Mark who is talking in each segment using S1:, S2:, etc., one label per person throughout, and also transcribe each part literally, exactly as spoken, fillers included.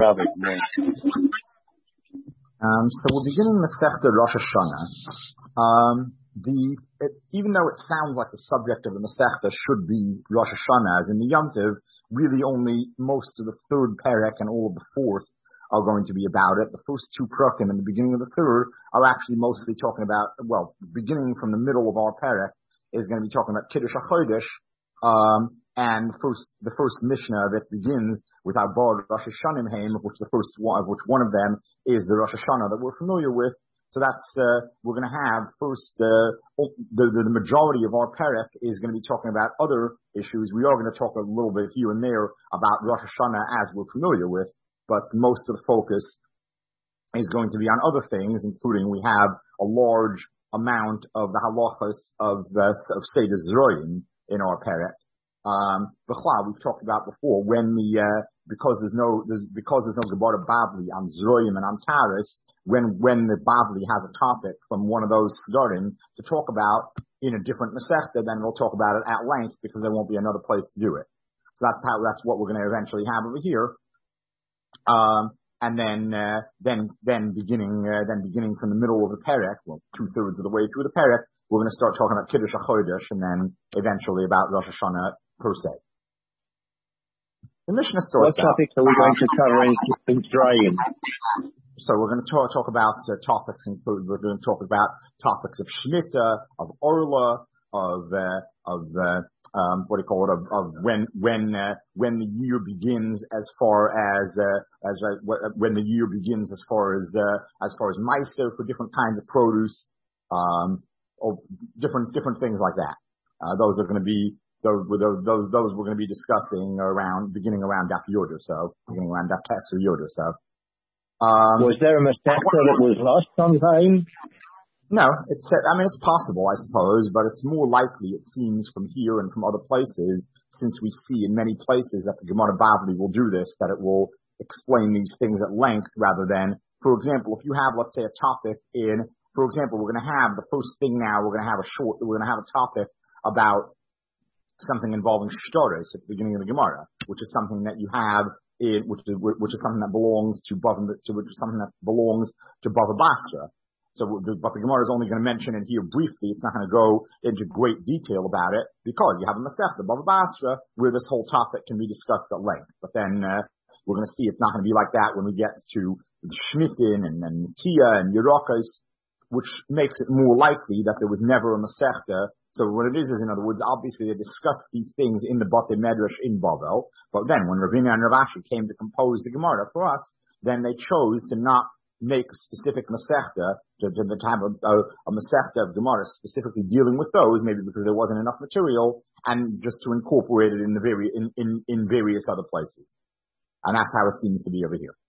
S1: Rabbi.
S2: Um, so we're beginning Masechta Rosh Hashanah. Um, the it, even though it sounds like the subject of the Masechta should be Rosh Hashanah, as in the Yom Tov, really only most of the third perek and all of the fourth are going to be about it. The first two prakim and the beginning of the third are actually mostly talking about, well, beginning from the middle of our perek is going to be talking about Kiddush HaChodesh, um, and first, the first Mishnah that begins with our Bar Rosh Hashanah Haim, of which the first one, of which one of them is the Rosh Hashanah that we're familiar with. So that's, uh, we're going to have first, uh, the, the, the majority of our perek is going to be talking about other issues. We are going to talk a little bit here and there about Rosh Hashanah as we're familiar with, but most of the focus is going to be on other things, including we have a large amount of the halachas of, uh, of Seder Zroim in our perek. Um, B'chla, we've talked about before, when the, uh, because there's no, there's, because there's no Gemara Bavli on Zroim and on Taris, when, when the Bavli has a topic from one of those Sdarim to talk about in a different Masechta, then we'll talk about it at length because there won't be another place to do it. So that's how, that's what we're going to eventually have over here. Um, and then, uh, then, then beginning, uh, then beginning from the middle of the Perek, well, two thirds of the way through the Perek, we're going to start talking about Kiddush HaChodesh and then eventually about Rosh Hashanah per se. The Mishnah starts
S1: What topics out, are we going to cover in, in Drayim?
S2: So we're going to talk, talk about uh, topics include, we're going to talk about topics of Shemitah, of Orla, of, uh, of, uh, um, what do you call it, of, of when, when, uh, when the year begins as far as, uh, as, uh, when the year begins as far as, uh, as far as Meiser for different kinds of produce, um, or different, different things like that. Uh, those are going to be, those, those, those we're going to be discussing around, beginning around Daf Yod or so, beginning around Daf Tes or Yod or so. Um,
S1: was there a Masechta that was lost sometime?
S2: No, it's, I mean, it's possible, I suppose, but it's more likely, it seems, from here and from other places, since we see in many places that the Gemara Bavli will do this, that it will explain these things at length rather than, for example, if you have, let's say, a topic in, for example, we're going to have the first thing now, we're going to have a short, we're going to have a topic about something involving shtaris at the beginning of the Gemara, which is something that you have in, which is, which is something that belongs to Bava, to, which is something that belongs to Bava Basra. So, but the Gemara is only going to mention it here briefly. It's not going to go into great detail about it because you have a Masechta, Bava Basra, where this whole topic can be discussed at length. But then, uh, we're going to see it's not going to be like that when we get to the Shmitin and, and Tia and Yerokas, which makes it more likely that there was never a Masechta. So what it is is, in other words, obviously they discussed these things in the Batei Medrash in Bavel, but then when Ravina and Rav Ashi came to compose the Gemara for us, then they chose to not make a specific Masechta, to, to, to have a, a, a Masechta of Gemara specifically dealing with those, maybe because there wasn't enough material, and just to incorporate it in the very, in, in, in various other places. And that's how it seems to be over here.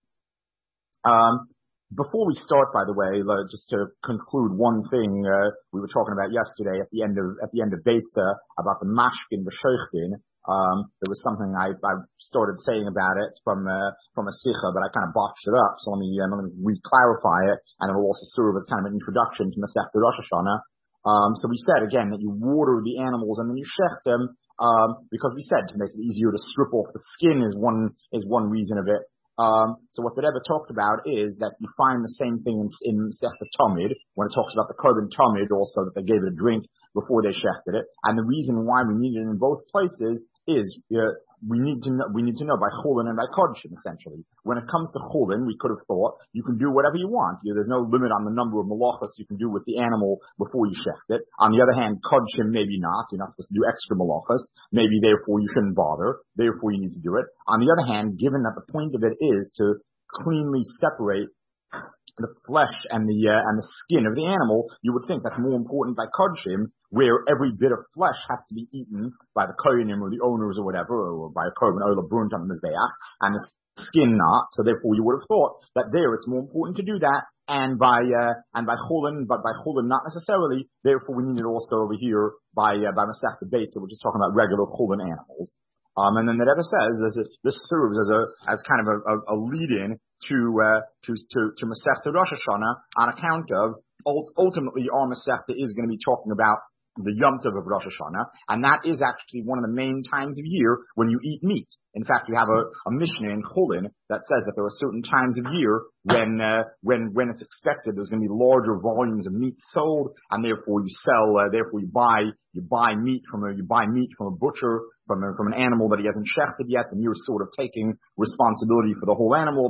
S2: Um, Before we start, by the way, uh, just to conclude one thing uh, we were talking about yesterday at the end of at the end of Beitza about the mashkin v'sheichtin. Um, there was something I, I started saying about it from uh, from a sicha, but I kind of botched it up. So let me, uh, let me re-clarify it, and it will also serve as kind of an introduction to Masechta Rosh Hashanah. Um, so we said again that you water the animals and then you shech them um, because we said to make it easier to strip off the skin is one is one reason of it. Um, so what the Rebbe talked about is that you find the same thing in, in Masechta Tamid, when it talks about the Korban Tamid also, that they gave it a drink before they shechted it. And the reason why we need it in both places is, uh, we need to know, we need to know by Chulin and by Kodshim, essentially. When it comes to Chulin, we could have thought you can do whatever you want. You know, there's no limit on the number of malachas you can do with the animal before you shecht it. On the other hand, Kodshim, maybe not. You're not supposed to do extra malachas. Maybe therefore you shouldn't bother. Therefore you need to do it. On the other hand, given that the point of it is to cleanly separate the flesh and the uh, and the skin of the animal, you would think that's more important by Kodshim, where every bit of flesh has to be eaten by the kohenim or the owners or whatever, or by a korban ola burnt on the mizbeach, and the skin not. So therefore, you would have thought that there it's more important to do that, and by uh, and by chulin, but by chulin not necessarily. Therefore, we need it also over here by uh, by Masechta Beitza, which is talking about regular chulin animals. Um, and then the Rebbe says as a, this serves as a as kind of a, a, a lead-in to uh, to to to Masechta Rosh Hashanah on account of ultimately our Masechta is going to be talking about the Yom Tov of Rosh Hashanah, and that is actually one of the main times of year when you eat meat. In fact, we have a, a Mishnah in Chulin that says that there are certain times of year when uh, when when it's expected there's going to be larger volumes of meat sold, and therefore you sell, uh, therefore you buy you buy meat from a you buy meat from a butcher from a, from an animal that he hasn't shechted yet, and you're sort of taking responsibility for the whole animal.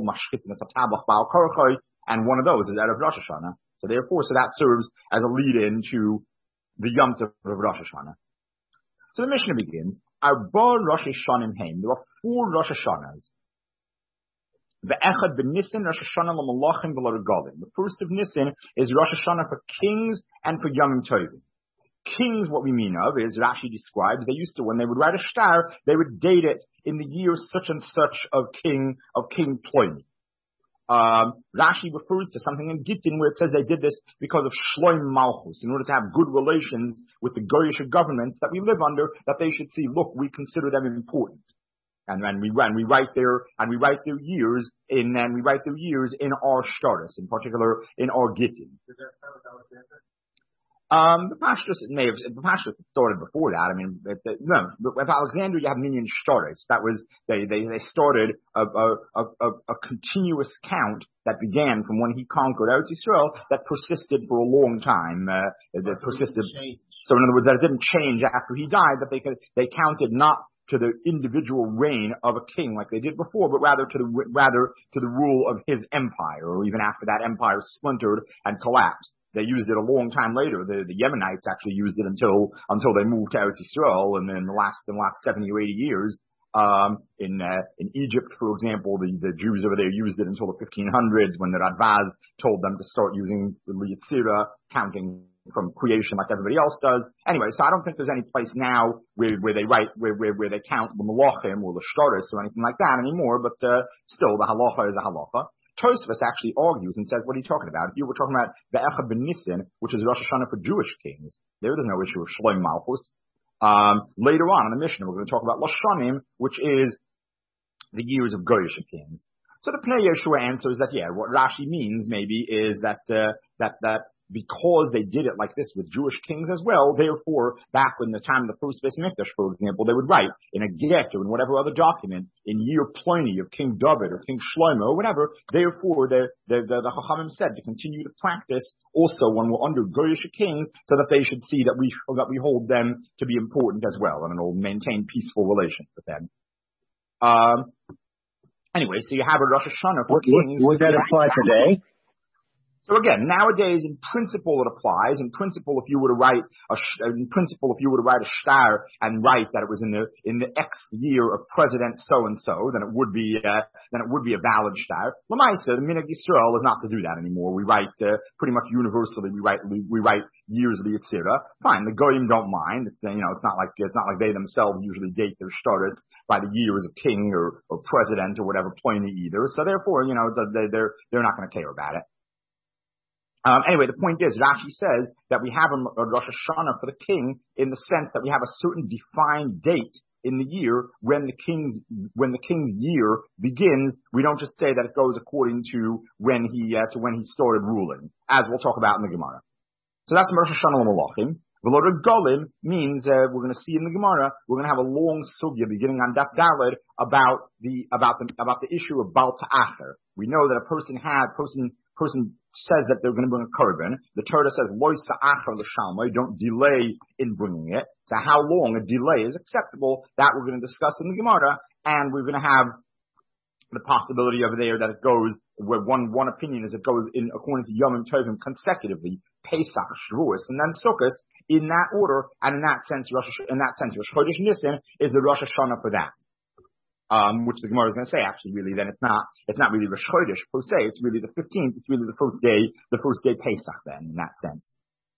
S2: And one of those is out of Rosh Hashanah. So therefore, so that serves as a lead-in to the Yom Tov of Rosh Hashanah. So the Mishnah begins, Arba Rosh Hashanah Haim. There are four Rosh Hashanahs. The Echad ben Nisan, Rosh Hashanah l'malachim v'l'regalim. The first of Nisan is Rosh Hashanah for kings and for Yom Tovim. Kings, what we mean of, is Rashi describes, they used to, when they would write a star, they would date it in the year such and such of King, of King Pliny. Um, Rashi refers to something in Gittin where it says they did this because of Shloim Malchus, in order to have good relations with the Goyish governments that we live under, that they should see, look, we consider them important. And then we, and we write their, and we write their years in, and we write their years in our Shtaris, in particular in our Gittin. Um, the Pashtus, it may have, the Pashtus started before that. I mean, it, it, no, with Alexander you have Minyan Shtaris. That was, they, they, they started a, a, a, a continuous count that began from when he conquered Eretz Yisrael that persisted for a long time, uh, that persisted. So in other words, that it didn't change after he died, that they could, they counted not to the individual reign of a king like they did before, but rather to the, rather to the rule of his empire, or even after that empire splintered and collapsed. They used it a long time later. The, the Yemenites actually used it until, until they moved to Eretz Yisrael, and then in the last, in the last seventy or eighty years, um, in, uh, in Egypt, for example, the, the Jews over there used it until the fifteen hundreds when the Radvaz told them to start using the Yetzirah, counting from creation like everybody else does. Anyway, so I don't think there's any place now where, where they write, where, where, where they count the Malachim or the Shtaris or anything like that anymore, but, uh, still the halacha is a halacha. Tosfos actually argues and says, what are you talking about? If you were talking about the Echad ben Nisan, which is Rosh Hashanah for Jewish kings, there is no issue of Shloim Malchus. Um, later on in the Mishnah, we're going to talk about Lashanim, which is the years of Goyish kings. So the Pnei Yeshua answers that, yeah, what Rashi means maybe is that, uh, that, that, because they did it like this with Jewish kings as well, therefore, back in the time of the first Beis Mikdash, for example, they would write in a get or in whatever other document, in year Pliny of King David or King Shlomo or whatever, therefore the, the, the, the Chachamim said to continue to practice also when we're under Goyish kings, so that they should see that we, that we hold them to be important as well, and it'll maintain peaceful relations with them. Um, anyway, so you have a Rosh Hashanah for
S1: would,
S2: kings.
S1: Would that apply today?
S2: So again, nowadays, in principle, it applies. In principle, if you were to write a, in principle, if you were to write a shtar and write that it was in the in the X year of President so and so, then it would be uh, then it would be a valid shtar. L'maisa, the Minhag Yisrael is not to do that anymore. We write uh, pretty much universally. We write we, we write years of the Yetzirah. Fine, the Goyim don't mind. It's, you know, it's not like it's not like they themselves usually date their shtaris by the years of king or, or president or whatever Pliny either. So therefore, you know, they, they're they're not going to care about it. Um, anyway, the point is, Rashi says that we have a, a Rosh Hashanah for the king in the sense that we have a certain defined date in the year when the king's when the king's year begins. We don't just say that it goes according to when he uh, to when he started ruling, as we'll talk about in the Gemara. So that's Rosh Hashanah l'malachim. V'lo regalim means uh, we're going to see in the Gemara we're going to have a long sugya beginning on Daf Daled about the about the about the issue of Baal Ta'acher. We know that a person had person. person says that they're going to bring a korban. The Torah says, Lo sa'achar l'shalmai, don't delay in bringing it. So how long a delay is acceptable, that we're going to discuss in the Gemara, and we're going to have the possibility over there that it goes, where one, one opinion is it goes in, according to Yom Tovim consecutively, Pesach, Shavuos, and then Sukkot, in that order, and in that sense, Rosh, in that sense, Rosh Chodesh Nisan is the Rosh Hashanah for that. Um, which the Gemara is going to say, actually, really, then it's not, it's not really Rosh Chodesh per se, it's really the fifteenth, it's really the first day, the first day Pesach then, in that sense.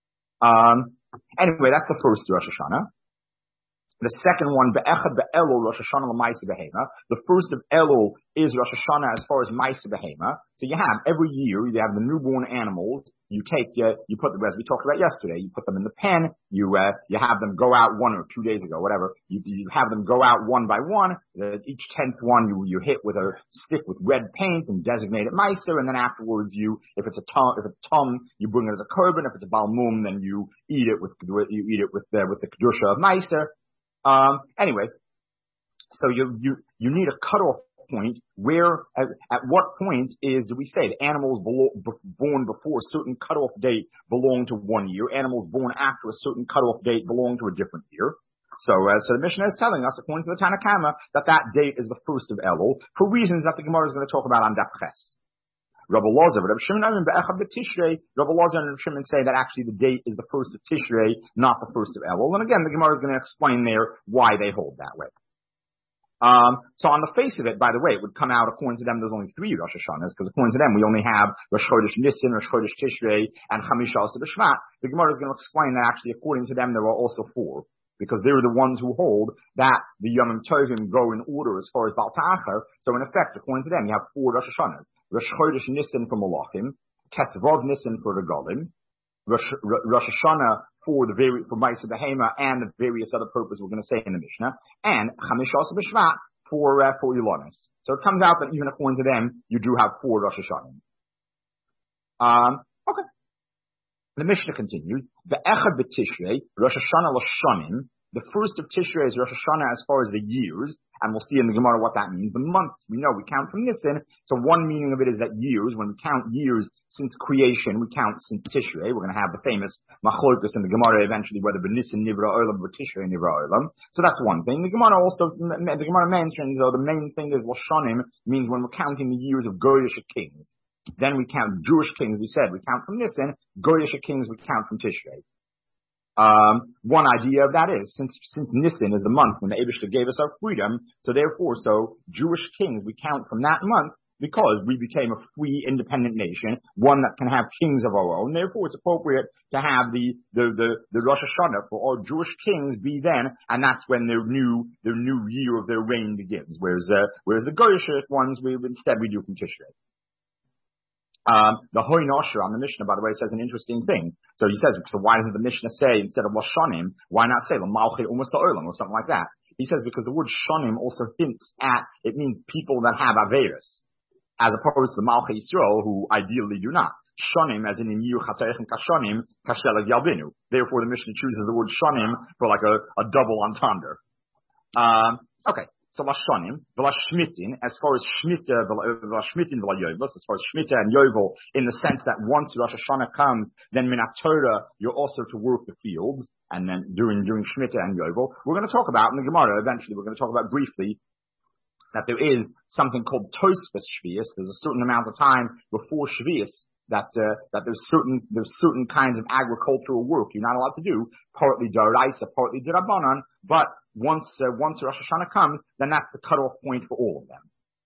S2: Um, anyway, that's the first Rosh Hashanah. The second one, Be'echad Be'elul Rosh Hashanah L'Maisa Behema. The first of Elul is Rosh Hashanah as far as Maisa Behema. So you have, every year, you have the newborn animals you take, uh, you put the, as we talked about yesterday, you put them in the pen, you, uh, you have them go out one or two days ago, whatever, you, you have them go out one by one, uh, each tenth one you, you hit with a stick with red paint and designate it Meiser, and then afterwards you, if it's a tom, if it's a tom, you bring it as a korban, if it's a balmum, then you eat it with, you eat it with, uh, with the kedusha of Meiser. Um, anyway, so you, you, you need a cutoff point where, at, at what point is, do we say, the animals below, b- born before a certain cutoff date belong to one year, animals born after a certain cutoff date belong to a different year. So, uh, so the Mishnah is telling us, according to the Tanna Kama, that that date is the first of Elul, for reasons that the Gemara is going to talk about on Daf Ches. Rabbi Elazar, Rabbi Shimon, Be'echad B'Tishrei, Rabbi Elazar and Rabbi Shimon say that actually the date is the first of Tishrei, not the first of Elul. And again, the Gemara is going to explain there why they hold that way. Um, so on the face of it, by the way, it would come out, according to them, there's only three Rosh Hashanahs, because according to them, we only have Rosh Chodesh Nisan, Rosh Chodesh Tishrei, and Chamisha Asar B'Shvat. The Gemara is going to explain that actually, according to them, there are also four, because they're the ones who hold that the Yom Tovim go in order as far as Baal Ta'achar. So in effect, according to them, you have four Rosh Hashanahs. Rosh Chodesh Nisan for Malachim, Tesvav Nisan for the Golim, Rosh, Rosh Hashanah for the very, for Ma'aseh Behema and the various other purposes we're going to say in the Mishnah, and Chamish Asar B'Shvat for, uh, for Ilonis. So it comes out that even according to them, you do have four Rosh Hashanah. Um, okay. The Mishnah continues, the Echad B'Tishrei, Rosh Hashanah L'Shanim, the first of Tishrei is Rosh Hashanah as far as the years, and we'll see in the Gemara what that means. The months, we know we count from Nisan, so one meaning of it is that years, when we count years since creation, we count since Tishrei. We're going to have the famous Machlokus in the Gemara eventually, whether B'Nisan Nivra Olam or Tishrei Nivra Olam. So that's one thing. The Gemara also, the Gemara mentions, though, the main thing is Lashanim means when we're counting the years of Goyish kings. Then we count Jewish kings, we said, we count from Nisan. Goyish kings, we count from Tishrei. Um, one idea of that is, since, since Nisan is the month when the Eibishter gave us our freedom, so therefore, so Jewish kings, we count from that month because we became a free, independent nation, one that can have kings of our own. Therefore, it's appropriate to have the, the, the, the Rosh Hashanah for our Jewish kings be then, and that's when their new, their new year of their reign begins. Whereas, uh, whereas the Goyish ones, we, instead we do from Tishrei. Um, the Hoin Osher on the Mishnah, by the way, says an interesting thing. So he says, so why doesn't the Mishnah say, instead of Lashanim, why not say L'malchei umas ha'olam or something like that? He says because the word Shanim also hints at, it means people that have Averis, as opposed to the Malchei Yisrael, who ideally do not. Shanim, as in in Yu Chateichem Kashanim, Kashelag Yalbinu. Therefore the Mishnah chooses the word Shanim for like a, a double entendre. Um, okay. So Lashanim, V'lashmitin, as far as Shmita, V'lashmitin V'layovel, as far as Shmita and Yovel, in the sense that once Rosh Hashanah comes, then Minat Torah, you're also to work the fields, and then during, during Shmita and Yovel. We're going to talk about, in the Gemara, eventually, we're going to talk about briefly, that there is something called Tosfos Shvius. There's a certain amount of time before Shvius that, uh, that there's certain, there's certain kinds of agricultural work you're not allowed to do, partly D'Oraisa, partly D'Rabbanan, but once, uh, once Rosh Hashanah comes, then that's the cutoff point for all of them.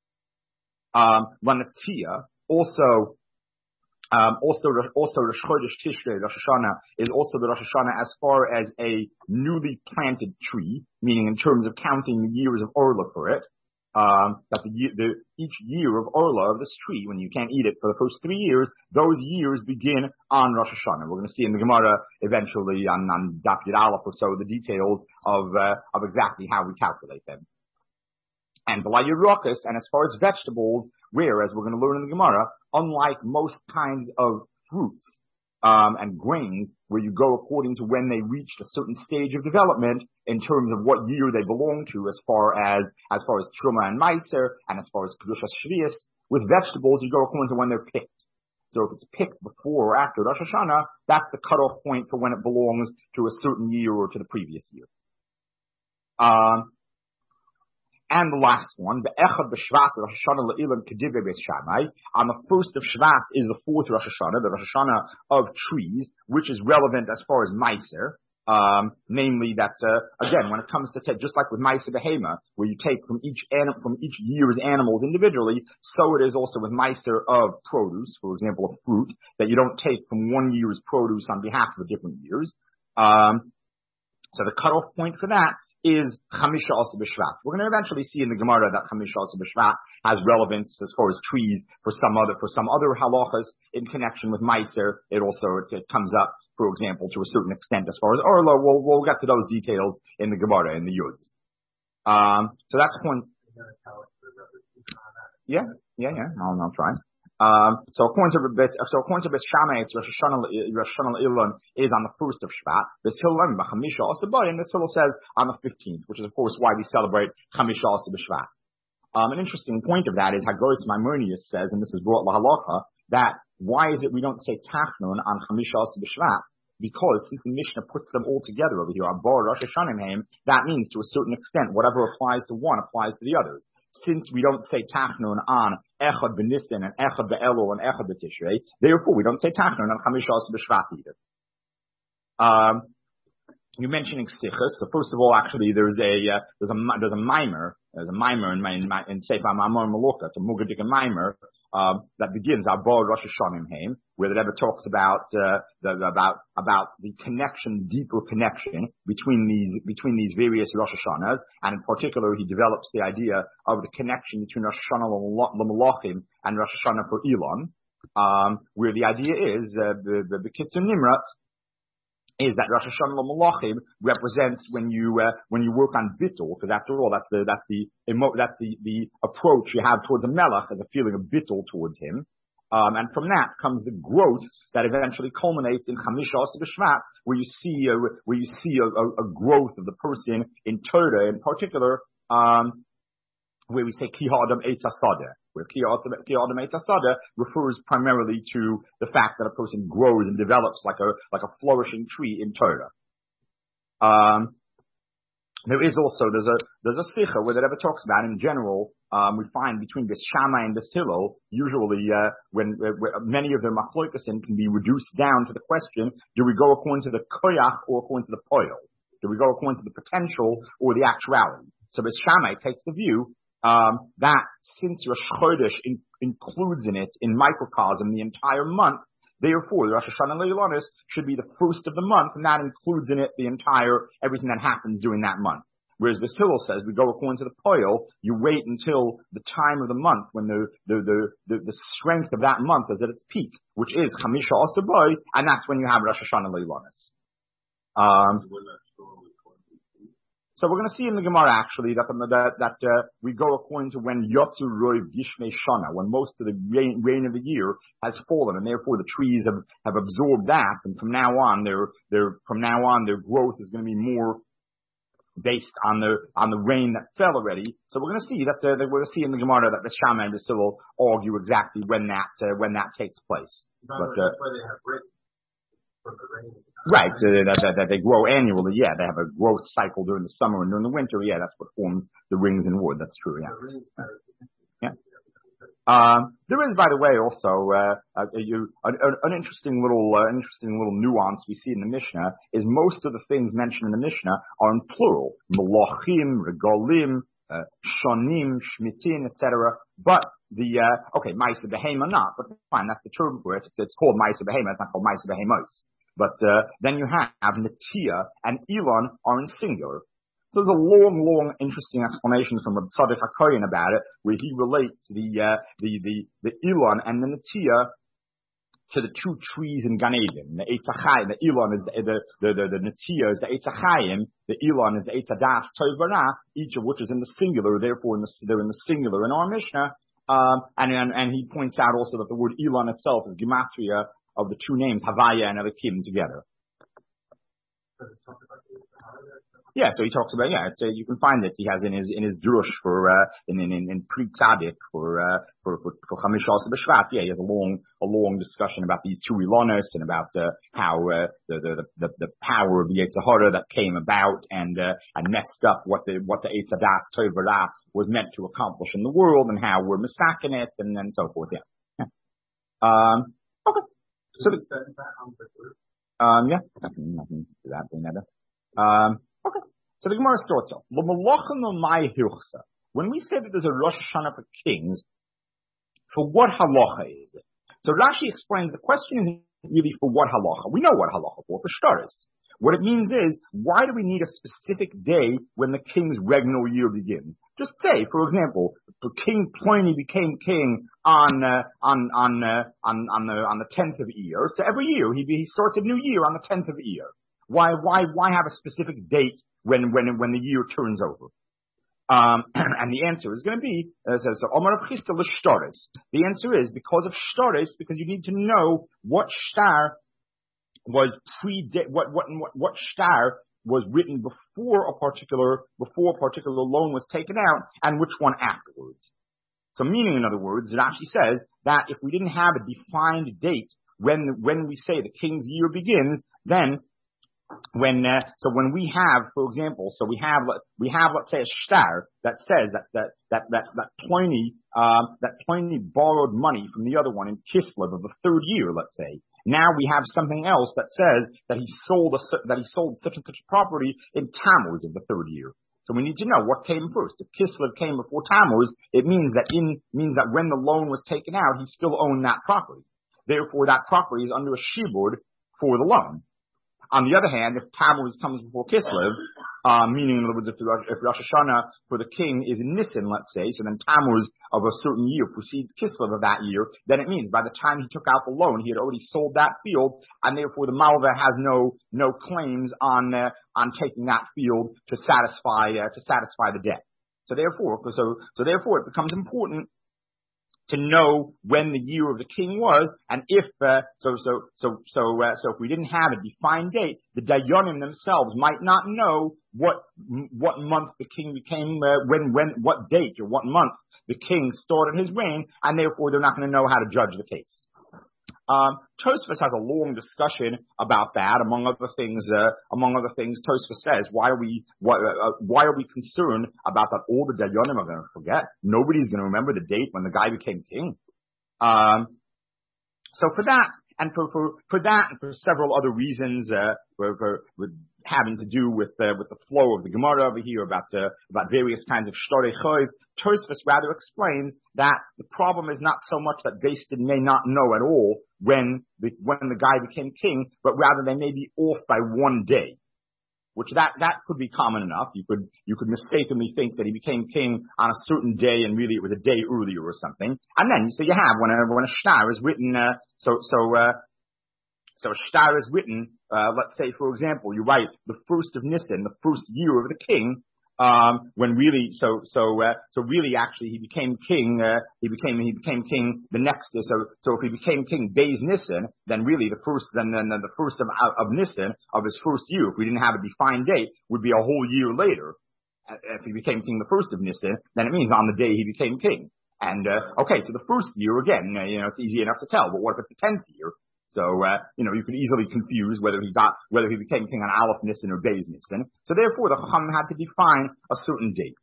S2: Um, Lanatia, also, um, also, also Rosh Chodesh Tishrei, Rosh Hashanah, is also the Rosh Hashanah as far as a newly planted tree, meaning in terms of counting years of Orla for it. Um, that the, the, each year of Orla of this tree, when you can't eat it for the first three years, those years begin on Rosh Hashanah. We're going to see in the Gemara eventually on, on Daf Yud Aleph or so the details of, uh, of exactly how we calculate them. And B'layirakas, and as far as vegetables, whereas we're going to learn in the Gemara, unlike most kinds of fruits, Um, and grains, where you go according to when they reached a certain stage of development in terms of what year they belong to, as far as as far as Truma and Meiser, and as far as Kedushas Shvius. With vegetables, you go according to when they're picked. So if it's picked before or after Rosh Hashanah, that's the cutoff point for when it belongs to a certain year or to the previous year. Um, And the last one, the Echad B'Shvat Rosh Hashanah Le'ilam Kedivrei Beis Shammai. On the first of Shvat is the fourth Rosh Hashanah, the Rosh Hashanah of trees, which is relevant as far as Meiser. Um, namely that, uh, again, when it comes to, just like with Meiser Behema, where you take from each anim, from each year's animals individually, so it is also with Meiser of produce, for example, of fruit, that you don't take from one year's produce on behalf of the different years. Um, so the cutoff point for that is Chamisha Asa B'Shvat. We're going to eventually see in the Gemara that Chamisha Asa B'Shvat has relevance as far as trees for some other, for some other halachas in connection with Meiser. It also, it, it comes up, for example, to a certain extent as far as Orla. We'll, we'll get to those details in the Gemara, in the Yuds. Um, so that's point. Yeah, yeah, yeah. I'll, I'll try. Um, so according to Bes, so according to Bes Shammai, it's Rosh Hashanah, Rosh Hashanah Elon is on the first of Shvat. Bes Hillel B'Chamisha Asabah, and this Hillel says on the fifteenth, which is of course why we celebrate Chamisha Asab Shvat. Um, an interesting point of that is Hagoros Maimonides says, and this is brought lahalacha, that why is it we don't say Tachnun on Chamisha Asab Shvat? Because since the Mishnah puts them all together over here, Abor Rosh Hashanah, that means to a certain extent whatever applies to one applies to the others. Since we don't say Tachnun on Echad B'Nissen and Echad B'Elul and Echad B'Tishrei, therefore we don't say Tachnun on Chamisha Asar B'Shvat either. Um, you're mentioning Sichas. So first of all, actually, there's a uh, there's a there's a mimer, there's a mimer in in, in Sefer Mamor Melucha, it's a Mugadik mimer um, that begins Abor Rosh Hashanah, where the Rebbe talks about uh, the, about about the connection, deeper connection between these between these various Rosh Hashanahs, and in particular, he develops the idea of the connection between Rosh Hashanah L'Malachim and Rosh Hashanah for Elon, um, where the idea is uh, the the, the Kitzur Nimrat is that Rosh Hashanah L'Malachim represents when you uh, when you work on bittul, because after all, that's the that's the emo- that's the the approach you have towards a melech, as a feeling of bittul towards him. Um, and from that comes the growth that eventually culminates in Chamisha Asar B'Shvat, where you see a, where you see a, a, a growth of the person in Torah, in particular, um, where we say Ki Ha'adam Eitz HaSadeh, where Ki Ha'adam Eitz HaSadeh refers primarily to the fact that a person grows and develops like a like a flourishing tree in Torah. Um, There is also, there's a, there's a sikha where the Rebbe talks about in general, um, we find between Bes Shammai and Bes Hillel, usually, uh, when, uh, many of their machloikasim can be reduced down to the question, do we go according to the koyach or according to the poil? Do we go according to the potential or the actuality? So Bes Shammai takes the view, um, that since Rosh Chodesh in, includes in it, in microcosm, the entire month, therefore, the Rosh Hashanah Leilanis should be the first of the month, and that includes in it the entire, everything that happens during that month. Whereas the Hillel says, we go according to the poil, you wait until the time of the month when the, the, the, the, the strength of that month is at its peak, which is Chamisha Asar B'Shvat, and that's when you have Rosh Hashanah Leilanis. Um, So we're going to see in the Gemara actually that that, that uh, we go according to when Yotzu Roiv Gishmei Shana, when most of the rain, rain of the year has fallen, and therefore the trees have, have absorbed that, and from now on, their their from now on their growth is going to be more based on the on the rain that fell already. So we're going to see that, uh, that we're going to see in the Gemara that the Shammai and the Hillel argue exactly when that uh, when that takes place. But, uh,
S3: that's why they have rain.
S2: Right, so that, that, that they grow annually, yeah, they have a growth cycle during the summer and during the winter, yeah, that's what forms the rings in wood, that's true, yeah. Yeah. Um, there is, by the way, also, uh, a, a, a, an interesting little, uh, an interesting little nuance we see in the Mishnah is most of the things mentioned in the Mishnah are in plural. Melochim, regalim, uh, shonim, shmitin, et cetera. But the, uh, okay, Ma'aseh Behema not, but fine, that's the term for it. It's, it's called Ma'aseh Behema, it's not called Ma'aseh Behemos. But uh, then you have Natia and Elon are in singular. So there's a long, long, interesting explanation from Reb Tzadok HaKohen about it, where he relates the uh, the the the Elon and the Natia to the two trees in Gan Eden. The Eitz HaChaim, the Elon is the the the, the, the Natia is the Eitz HaChaim, the Elon is the Eitz HaDas Tov V'Ra, each of which is in the singular. Therefore, in the, they're in the singular in our Mishnah. Um, and, and and he points out also that the word Elon itself is gematria of the two names, Havaya and Elikim together. Yeah, so he talks about, yeah, it's, uh, you can find it. He has in his, in his drush for, uh, in, in, in, in Pri Tzadik for, uh, for, for, for Chamisha Asar B'Shvat. Yeah, he has a long, a long discussion about these two Elonis and about, uh, how, uh, the, the, the, the power of the Yetzer Hara that came about and, uh, and messed up what the, what the Eitz HaDas Tov V'Ra was meant to accomplish in the world and how we're misaking it and, and so forth, yeah. yeah. Um, okay. So the, um, yeah, nothing, nothing to that, neither. Um, okay. So the Gemara starts off. When we say that there's a Rosh Hashanah for kings, for what halacha is it? So Rashi explains the question isn't really for what halacha. We know what halacha for, for shtaris. What it means is, why do we need a specific day when the king's regnal year begins? Just say, for example, King Pliny became king on uh, on on uh, on on the on the tenth of Iyar. So every year he he starts a new year on the tenth of Iyar. Why why why have a specific date when when when the year turns over? Um, and the answer is going to be uh, so, so Omar of Chisda l'shtaris. The answer is because of shtaris, because you need to know what shtar was pre what what what what shtar was written before a particular before a particular loan was taken out, and which one afterwards. So, meaning, in other words, it actually says that if we didn't have a defined date when when we say the king's year begins, then when uh, so when we have, for example, so we have we have let's say a shtar that says that that that that, that Pliny um, that Pliny borrowed money from the other one in Kislev of the third year, let's say. Now we have something else that says that he sold a, that he sold such and such a property in Tammuz of the third year. So we need to know what came first. If Kislev came before Tammuz, it means that in means that when the loan was taken out, he still owned that property. Therefore, that property is under a shibud for the loan. On the other hand, if Tammuz comes before Kislev, uh, meaning in other words, if, if Rosh Hashanah for the king is in Nisan, let's say, so then Tammuz of a certain year precedes Kislev of that year, then it means by the time he took out the loan, he had already sold that field, and therefore the Malva has no no claims on uh, on taking that field to satisfy uh, to satisfy the debt. So therefore, so so therefore, it becomes important to know when the year of the king was, and if uh, so so so so uh, so if we didn't have a defined date, the dayanim themselves might not know what what month the king became, uh, when when what date or what month the king started his reign, and therefore they're not going to know how to judge the case. Um, Tosfos has a long discussion about that. Among other things, uh, among other things, Tosfos says, why are we why, uh, why are we concerned about that? All the dayanim are going to forget. Nobody's going to remember the date when the guy became king. Um, so for that, and for for for that, and for several other reasons, uh, for, for, for having to do with uh, with the flow of the Gemara over here about uh, about various kinds of shtarei choiv, Tosfos rather explains that the problem is not so much that Beis Din may not know at all when the when the guy became king, but rather they may be off by one day, which that that could be common enough. You could you could mistakenly think that he became king on a certain day, and really it was a day earlier or something. And then so you have when a when a shtar is written, uh, so so. Uh, So a shtar is written, uh, let's say, for example, you write the first of Nisan, the first year of the king, um, when really, so, so, uh, so really actually he became king, uh, he became, he became king the next, uh, so, so if he became king Beis Nisan, then really the first, then, then, then the first of, of Nisan, of his first year, if we didn't have a defined date, would be a whole year later. If he became king the first of Nisan, then it means on the day he became king. And, uh, okay, so the first year, again, uh, you know, it's easy enough to tell, but what if it's the tenth year? So, uh, you know, you could easily confuse whether he got, whether he became king on Aleph Nisan or Beis Nisan. So therefore, the Chacham had to define a certain date.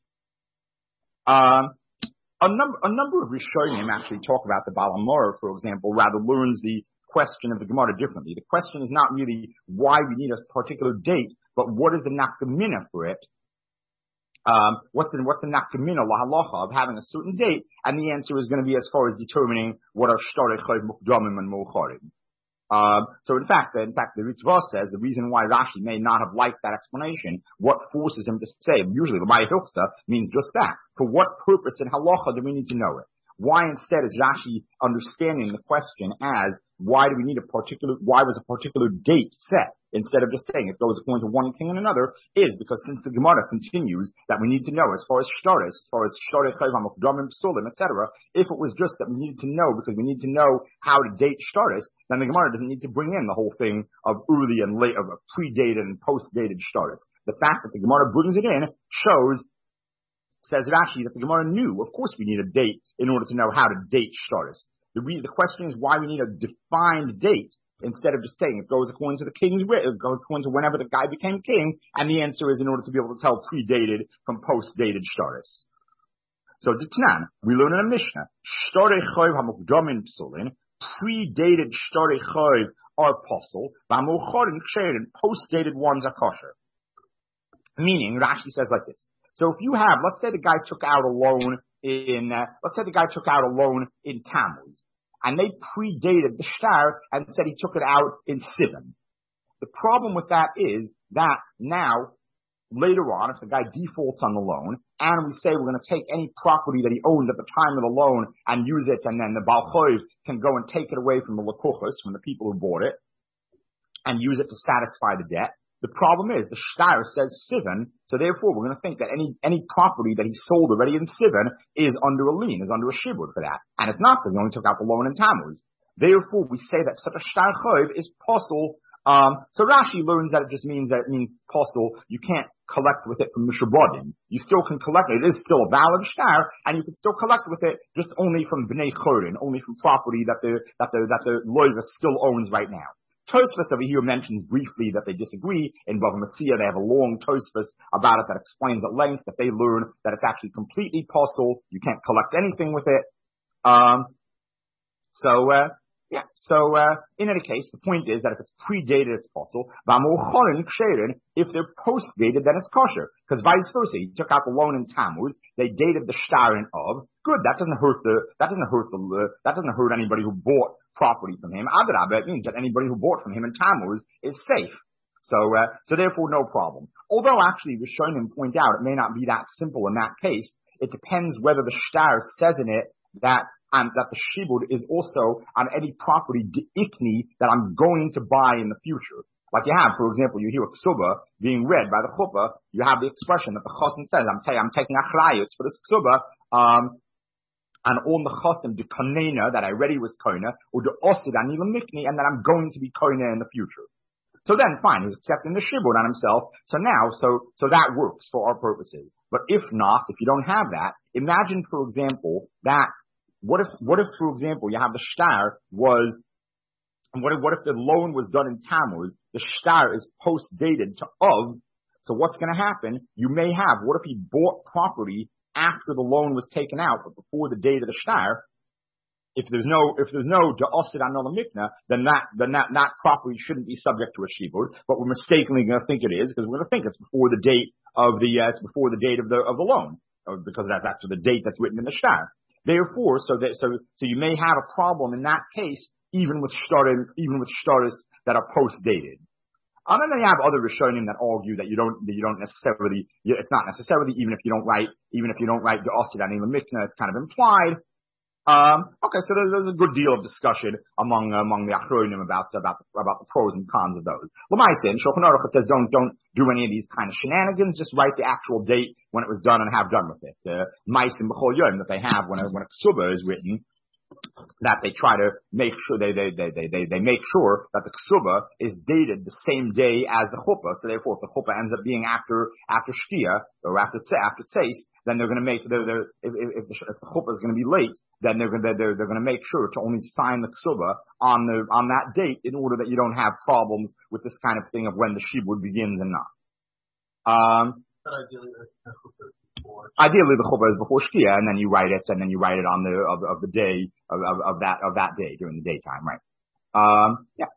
S2: Um, a number, a number of Rishonim actually talk about the Baal HaMaor, for example, rather learns the question of the Gemara differently. The question is not really why we need a particular date, but what is the nafkamina for it? Um, what's the, what's the nafkamina, la halacha, of having a certain date? And the answer is going to be as far as determining what are shtarei choiv mukdamim and mocharim. Um, so in fact, in fact, the Ritva says the reason why Rashi may not have liked that explanation, what forces him to say, usually the Maya Hilchsa means just that. For what purpose in halacha do we need to know it? Why instead is Rashi understanding the question as, why do we need a particular, why was a particular date set? Instead of just saying it goes according to one king and another, is because since the Gemara continues that we need to know as far as shtaris, as far as shtarei choiv hamukdamim psulim, et cetera. If it was just that we needed to know because we need to know how to date shtaris, then the Gemara doesn't need to bring in the whole thing of early and late, of a predated and post-dated shtaris. The fact that the Gemara brings it in shows, says Rashi, that the Gemara knew, of course we need a date in order to know how to date shtaris. The, re- the question is why we need a defined date. Instead of just saying it goes according to the king's writ, it goes according to whenever the guy became king, and the answer is in order to be able to tell predated from post-dated shtaris. So, D'Tanan, we learn in a Mishnah, shtarei choiv hamukdamin psulin, predated shtarei choiv are apostle, v'amucharin ksherin, post-dated ones are kosher. Meaning, Rashi says like this. So if you have, let's say the guy took out a loan in, uh, let's say the guy took out a loan in Tammuz, and they predated the shtar and said he took it out in Sivan. The problem with that is that now, later on, if the guy defaults on the loan, and we say we're going to take any property that he owned at the time of the loan and use it, and then the Baal Choiv can go and take it away from the Lekuchos, from the people who bought it, and use it to satisfy the debt. The problem is the shtar says Sivan, so therefore we're going to think that any any property that he sold already in Sivan is under a lien, is under a shibud for that. And it's not, because he only took out the loan in Tammuz. Therefore, we say that such a shtar choiv is possible. Um, so Rashi learns that it just means that it means possible. You can't collect with it from Mishabodim. You still can collect it. It is still a valid shtar, and you can still collect with it just only from Bnei Chorin, only from property that the that the that the loiva still owns right now. Tosfos over here mentions briefly that they disagree. In Bava Metzia, they have a long Tosfos about it that explains at length that they learn that it's actually completely possible. You can't collect anything with it. Um, so, uh, yeah, so, uh, in any case, the point is that if it's predated, it's possible. If they're post-dated, then it's kosher. Because vice versa, he took out the loan in Tammuz, they dated the shtar in Av. Good, that doesn't hurt the, that doesn't hurt the, uh, that doesn't hurt anybody who bought property from him. Adrabah, it means that anybody who bought from him in Tammuz is safe. So, uh, so therefore no problem. Although actually, Rishonim point out, it may not be that simple in that case. It depends whether the shtar says in it that and that the shibud is also on any property ikni that I'm going to buy in the future. Like you have, for example, you hear a ksuba being read by the chuppah, you have the expression that the chassan says, I'm, t- I'm taking achrayus for this ksuba, um, and all the chassan, the konena, that I already was koina, or the osid ani lemikni, and that I'm going to be koina in the future. So then, fine, he's accepting the shibud on himself. So now, so, so that works for our purposes. But if not, if you don't have that, imagine, for example, that What if, what if, for example, you have the shtar was, what if, what if the loan was done in Tammuz, the shtar is post-dated to Av, so what's gonna happen? You may have, what if he bought property after the loan was taken out, but before the date of the shtar? If there's no, if there's no da'asid anol mikna, then that, then that, that property shouldn't be subject to a shibud, but we're mistakenly gonna think it is, because we're gonna think it's before the date of the, uh, it's before the date of the, of the loan, because that, that's the date that's written in the shtar. Therefore, so that, so, so you may have a problem in that case, even with started, even with starters that are post-dated. And then you have other Rishonim that argue that you don't, that you don't necessarily, it's not necessarily, even if you don't write, even if you don't write the Osid and Mikna, it's kind of implied. Um, okay, so there's, there's a good deal of discussion among, among the Achronim about, about, about the pros and cons of those. L'maaseh, in Shulchan Aruch it says don't, don't do any of these kind of shenanigans, just write the actual date when it was done and have done with it. Uh, Maisim B'chol Yom that they have when a, when a ksuba is written, that they try to make sure they they they they they make sure that the ksuba is dated the same day as the chuppah. So therefore, if the chuppah ends up being after after shkia or after after tzeis, then they're going to make they're, they're, if, if, the, if the chuppah is going to be late, then they're going to they're, they're going to make sure to only sign the ksuba on the on that date in order that you don't have problems with this kind of thing of when the shibud begins and not. Um. Ideally, the chuppah is before shkia, and then you write it, and then you write it on the of, of the day of, of, of that of that day during the daytime, right? Um, yeah.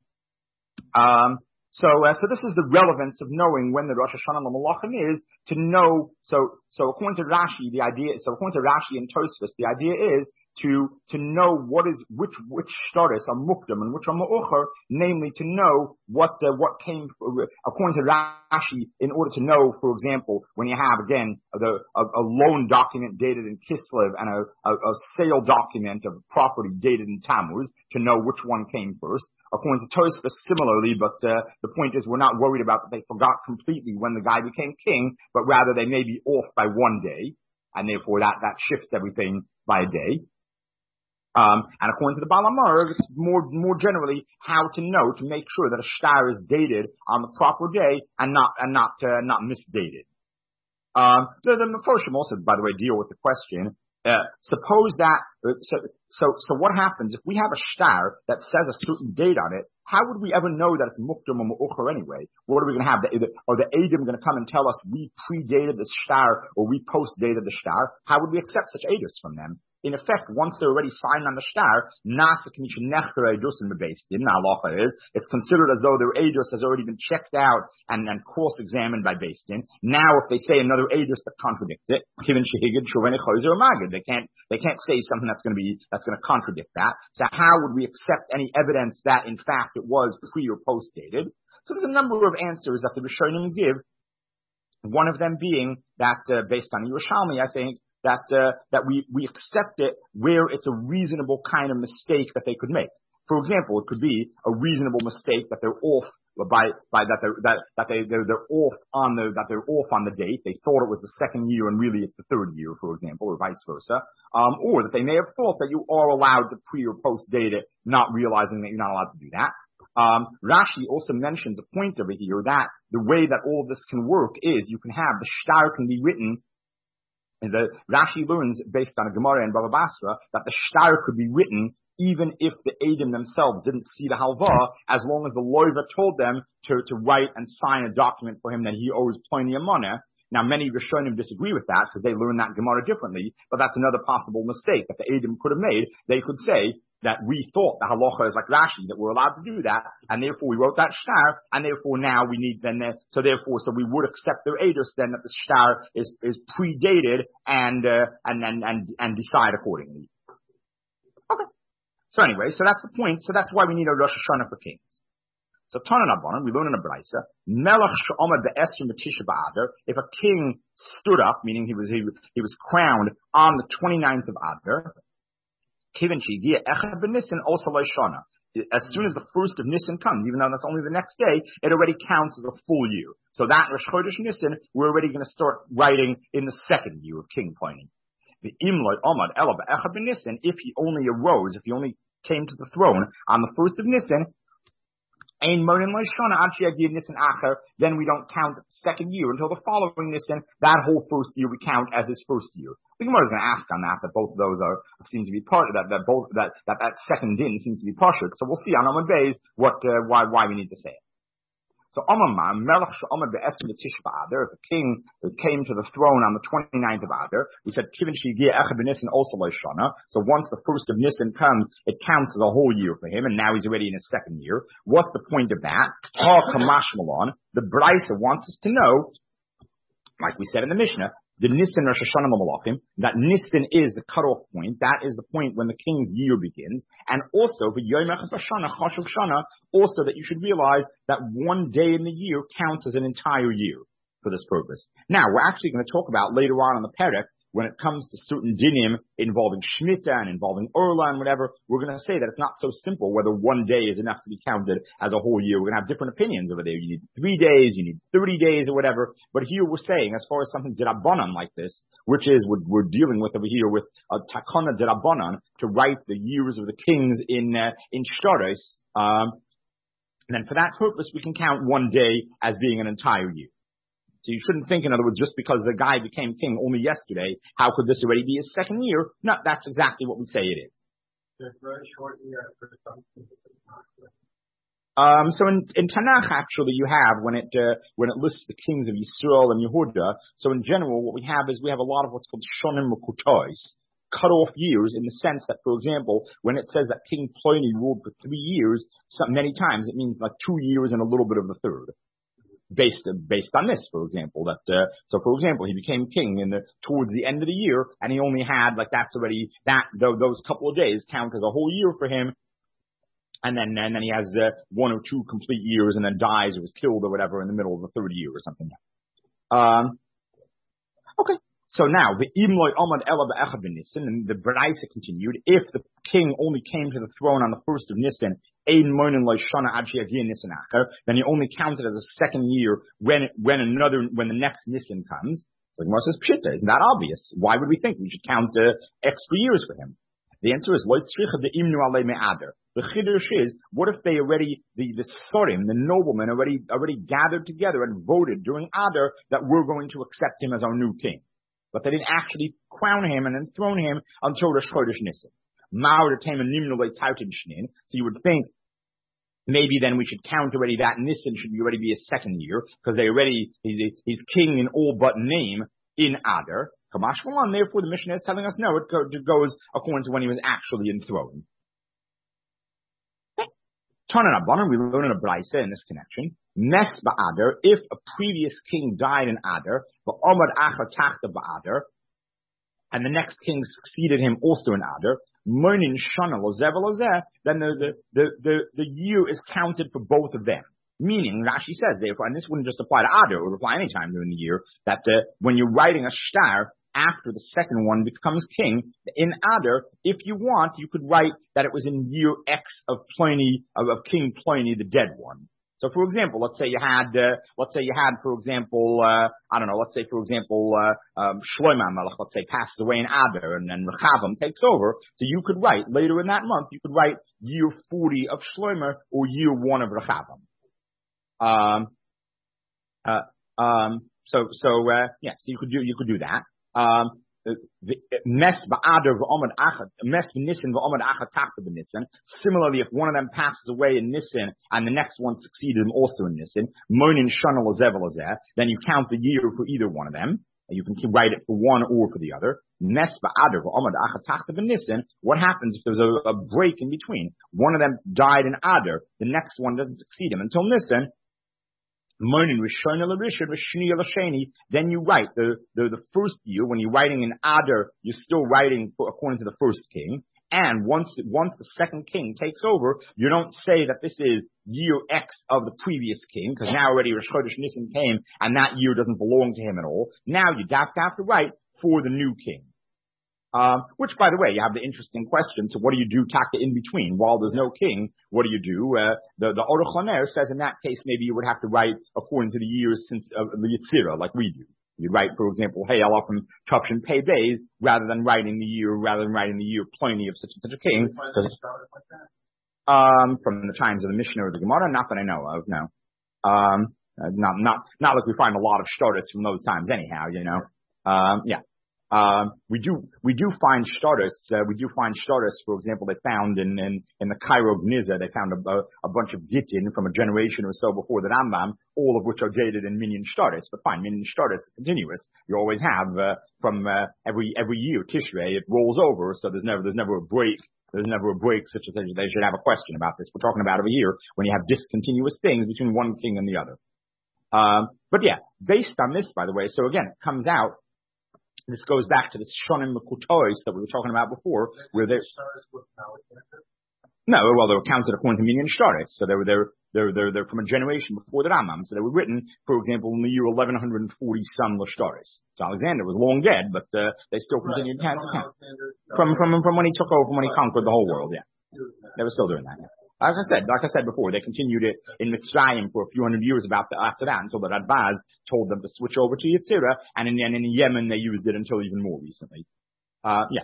S2: Um, so, uh, so this is the relevance of knowing when the Rosh Hashanah Malachim is to know. So, so according to Rashi, the idea. So according to Rashi and Tosfos, the idea is to to know what is which which shtaris are mukdam and which are ma'ucher, namely to know what uh, what came according to Rashi, in order to know, for example, when you have again the a, a loan document dated in Kislev and a, a, a sale document of property dated in Tammuz, to know which one came first. According to Tosfos, similarly, but uh, the point is we're not worried about that they forgot completely when the guy became king, but rather they may be off by one day, and therefore that that shifts everything by a day. Um, and according to the Baal HaMaor, it's more, more generally how to know to make sure that a shtar is dated on the proper day and not, and not, uh, not misdated. Um, the, the Meforshim also, by the way, deal with the question, uh, suppose that, uh, so, so, so what happens if we have a shtar that says a certain date on it? How would we ever know that it's mukdam or mu'ucher anyway? What are we going to have? The, are the Eidim going to come and tell us we predated the shtar or we post-dated the shtar? How would we accept such Eidos from them? In effect, once they're already signed on the shtar, nasa k'nisha nechter eidos in the base din, halacha is, it's considered as though their eidos has already been checked out and, and cross-examined by base din. Now, if they say another eidos that contradicts it, kivin shehigid shoveni chozer magid, they can't, they can't say something that's going to be, that's going to contradict that. So how would we accept any evidence that, in fact, it was pre or post-dated? So there's a number of answers that the Rishonim give. One of them being that, uh, based on Yerushalmi, I think, that, uh, that we, we accept it where it's a reasonable kind of mistake that they could make. For example, it could be a reasonable mistake that they're off by, by that they're, that, that they, they're, they're off on the, that they're off on the date. They thought it was the second year and really it's the third year, for example, or vice versa. Um, or that they may have thought that you are allowed to pre or post date it, not realizing that you're not allowed to do that. Um, Rashi also mentions a point over here that the way that all of this can work is you can have the shtar can be written, and the Rashi learns based on a Gemara and Baba Basra that the shtar could be written even if the Eidim themselves didn't see the halva, as long as the loiva told them to, to write and sign a document for him that he owes plenty of money. Now, many Rishonim disagree with that because they learn that Gemara differently, but that's another possible mistake that the Eidim could have made. They could say that we thought the halacha is like Rashi, that we're allowed to do that, and therefore we wrote that shtar, and therefore now we need then, uh, so therefore, so we would accept their edus then that the shtar is, is predated and, uh, and, and, and, and decide accordingly. Okay. So anyway, so that's the point, so that's why we need a Rosh Hashanah for kings. So Tanan Abanon, we learn in a Braisa, Melech she'omad be'esrim b'tisha b'Adar, if a king stood up, meaning he was, he, he was crowned on the twenty-ninth of Adar, Kivin she'giya echad b'Nisan also lo'shana. As soon as the first of Nisan comes, even though that's only the next day, it already counts as a full year. So that Rosh Chodesh Nisan, we're already going to start writing in the second year of king Pliny. The imloy omad ela be'echad b'Nisan, if he only arose, if he only came to the throne on the first of Nisan, Ein Monin Loishana Achi Agid Nisan Acher, then we don't count the second year until the following Nisan. That whole first year we count as his first year. The Gemara is going to ask on that, that both of those are, seem to be part of that, that both, that, that, that second din seems to be partial. So we'll see on Amud Beis what, uh, why, why we need to say it. So Amamah, Melech She'omad be'esrim b'tish b'Adar, if a king that came to the throne on the twenty-ninth of Adar, we said Kivin she'giya echad b'Nisan also lo'shana. So once the first of Nisan comes, it counts as a whole year for him, and now he's already in his second year. What's the point of that? Ha kamash malon. The Braisa wants us to know, like we said in the Mishnah, the Nisan Rosh Hashanah Malachim, that Nisan is the cutoff point. That is the point when the king's year begins. And also, for Yom Hashanah, Chashuv Shana, also that you should realize that one day in the year counts as an entire year for this purpose. Now, we're actually going to talk about later on in the Perek, when it comes to certain dinim involving Shemitah and involving Orla and whatever, we're going to say that it's not so simple whether one day is enough to be counted as a whole year. We're going to have different opinions over there. You need three days, you need thirty days or whatever. But here we're saying, as far as something Dirabanan like this, which is what we're dealing with over here with a Takana Dirabanan to write the years of the kings in, uh, in Shtaros, um, and then for that purpose we can count one day as being an entire year. So you shouldn't think, in other words, just because the guy became king only yesterday, how could this already be his second year? No, that's exactly what we say it is.
S3: Very short year for some.
S2: Um, so in, in Tanakh, actually, you have, when it, uh, when it lists the kings of Yisrael and Yehuda, so in general, what we have is we have a lot of what's called shonim mukutois, cut off years, in the sense that, for example, when it says that King Pliny ruled for three years, some, many times it means like two years and a little bit of the third. Based, based on this, for example, that, uh, so for example, he became king in the, towards the end of the year, and he only had, like, that's already, that, those couple of days count as a whole year for him, and then, and then he has, uh, one or two complete years and then dies or was killed or whatever in the middle of the third year or something. Um, okay. So now, the Imloy Omad Ela B'Echad B'Nisan, and the Braisa continued, if the king only came to the throne on the first of Nisan, Ein Monin Lo'Shana Ad She'Yagiyah Nisan Acher, then he only counted as a second year when, when another, when the next Nisan comes. So the Gemara says, Pshita, isn't that obvious? Why would we think we should count uh, extra years for him? The answer is, Lo Tzricha De'imnu Alei Me'ader. The Chiddush is, what if they already, the, the Sorim, the noblemen already, already gathered together and voted during Adar that we're going to accept him as our new king? But they didn't actually crown him and enthrone him until Rosh Chodesh Nisan. So you would think maybe then we should count already that Nisan should already be his second year, because they already, he's, he's king in all but name in Adar. Therefore the Mishnah is telling us no, it goes according to when he was actually enthroned. Tanan Abanon, we learn in a Braisa in this connection. Mes ba'Adar, if a previous king died in Adar, but Omad Achar Tachta ba'Adar, and the next king succeeded him also in Adar, Monin Shana Lozev Lozeh, then the, the, the, the, the year is counted for both of them. Meaning, Rashi says, therefore, and this wouldn't just apply to Adar, it would apply any time during the year, that uh, when you're writing a shtar, after the second one becomes king, in Adar, if you want, you could write that it was in year X of Pliny, of, of King Pliny, the dead one. So, for example, let's say you had, uh, let's say you had, for example, uh, I don't know, let's say, for example, uh, um, Shlomo Melech, let's say, passes away in Adar, and then Rechavam takes over. So you could write, later in that month, you could write year forty of Shlomo or year one of Rechavam. Um, uh, um, so, so, uh, yeah, so you could do, you could do that. Um, Mes ba'adar v'omad achad, mes v'nissen v'omad achad tachta v'nissen. Similarly, if one of them passes away in Nissen and the next one succeeded him also in Nissen, monin shana lazev lazeh, then you count the year for either one of them. You can write it for one or for the other. Mes ba'adar v'omad achad tachta v'nissen. What happens if there's a, a break in between? One of them died in Adar, the next one doesn't succeed him until Nissen. Then you write the, the, the first year, when you're writing in Adar, you're still writing for, according to the first king. And once, once the second king takes over, you don't say that this is year X of the previous king, because now already Rosh Chodesh Nisan came, and that year doesn't belong to him at all. Now you have to have to write for the new king. Um, which, by the way, you have the interesting question. So, what do you do, taka, in between while there's no king? What do you do? Uh, the the Aruch LaNer says in that case maybe you would have to write according to the years since uh, the Yitzira, like we do. You write, for example, hey, Allah from Tufshin Pei Beis, rather than writing the year, rather than writing the year Pliny of such and such a king. Um, from the times of the Mishnah or the Gemara, not that I know of, no. Um, uh, not not not like we find a lot of shtaris from those times, anyhow. You know. Um, yeah. Um, we do, we do find shtaris, uh, we do find shtaris, for example, they found in, in, in the Cairo Gniza, they found a, a, a bunch of Gittin from a generation or so before the Rambam, all of which are dated in Minyan shtaris. But fine, Minyan shtaris is continuous. You always have, uh, from, uh, every, every year, Tishrei, it rolls over, so there's never, there's never a break. There's never a break such as they should have a question about this. We're talking about over here when you have discontinuous things between one king and the other. Um, but yeah, based on this, by the way, so again, it comes out, this goes back to this Shonim Mekutois that we were talking about before, where they no, well, they were counted according to Minyan Shtaris, so they were they're they're they're they're from a generation before the Rambam, so they were written, for example, in the year eleven forty some Lashtaris. So Alexander was long dead, but uh, they still continued right. to count from from from when he took over, from when he conquered the whole world. Yeah, they were still doing that. Yeah. Like I said, like I said before, they continued it in Mitzrayim for a few hundred years about the, after that, until the Radbaz told them to switch over to Yetzirah, and in, and in Yemen they used it until even more recently. Uh, yeah.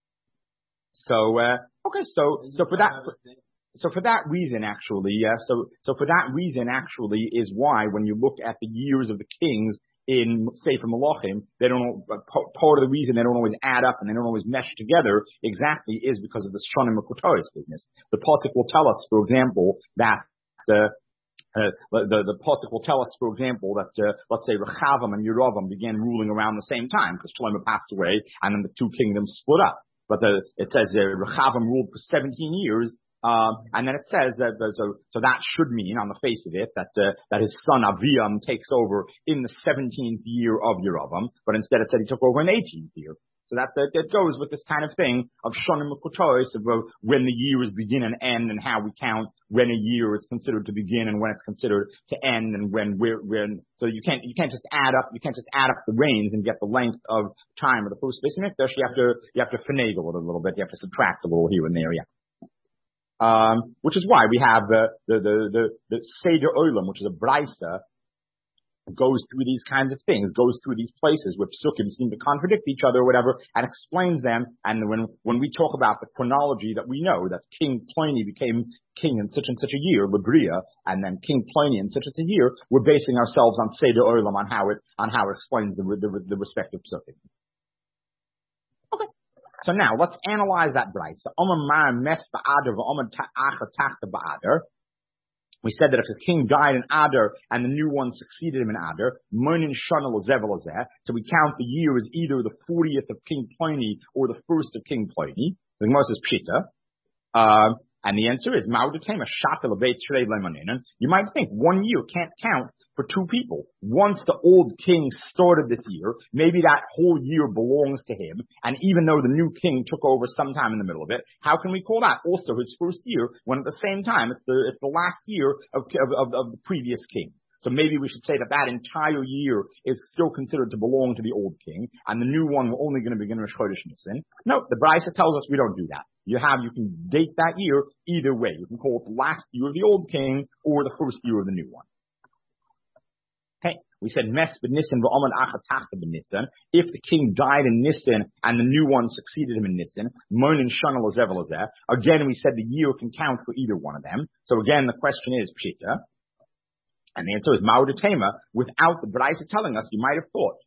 S2: So, uh, okay, so, so for that, so for that reason actually, uh, so, so for that reason actually is why when you look at the years of the kings in Sefer Malachim, they don't, part of the reason they don't always add up and they don't always mesh together exactly is because of this Shonim Mekutois business. The Pasuk will tell us, for example, that the, uh, the, the Pasuk will tell us, for example, that, uh, let's say Rechavam and Yeravam began ruling around the same time because Shlomo passed away and then the two kingdoms split up. But the, it says uh, Rechavam ruled for seventeen years. Um, and then it says that, so, so that should mean on the face of it that, uh, that his son Aviam takes over in the seventeenth year of Yeravam, but instead it said he took over in the eighteenth year. So that, that, that goes with this kind of thing of Shonim Mekutois, of uh, when the years begin and end and how we count when a year is considered to begin and when it's considered to end and when we're, when, so you can't, you can't just add up, you can't just add up the reigns and get the length of time of the first Beis Hamikdash. You have to, you have to finagle it a little bit. You have to subtract a little here and there, yeah. Um, which is why we have the, the, the, the, the Seder Olam, which is a Braisa, goes through these kinds of things, goes through these places where psukim seem to contradict each other or whatever, and explains them. And when, when we talk about the chronology that we know, that King Pliny became king in such and such a year, Labria, and then King Pliny in such and such a year, we're basing ourselves on Seder Olam, on how it, on how it explains the, the, the respective psukim. Okay. So now let's analyze that brayso. We said that if the king died in Adar and the new one succeeded him in Adar, so we count the year as either the fortieth of King Pliny or the first of King Pliny. The Gemara says Pshita. Um, and the answer is, you might think one year can't count for two people. Once the old king started this year, maybe that whole year belongs to him, and even though the new king took over sometime in the middle of it, how can we call that also his first year when at the same time it's the, it's the last year of, of, of the previous king? So maybe we should say that that entire year is still considered to belong to the old king, and the new one we're only going to begin Rosh Chodesh Nisan. No, the Brisa tells us we don't do that. You have, you can date that year either way. You can call it the last year of the old king or the first year of the new one. Okay, we said Mes b'Nisan v'Amad Achatachta b'Nisan. If the king died in Nisan and the new one succeeded him in Nisan, Monin Shana Lozev Lozeh. Again, we said the year can count for either one of them. So again, the question is Pshita. And the answer is Ma'udatema. Without the Brisa telling us, you might have thought,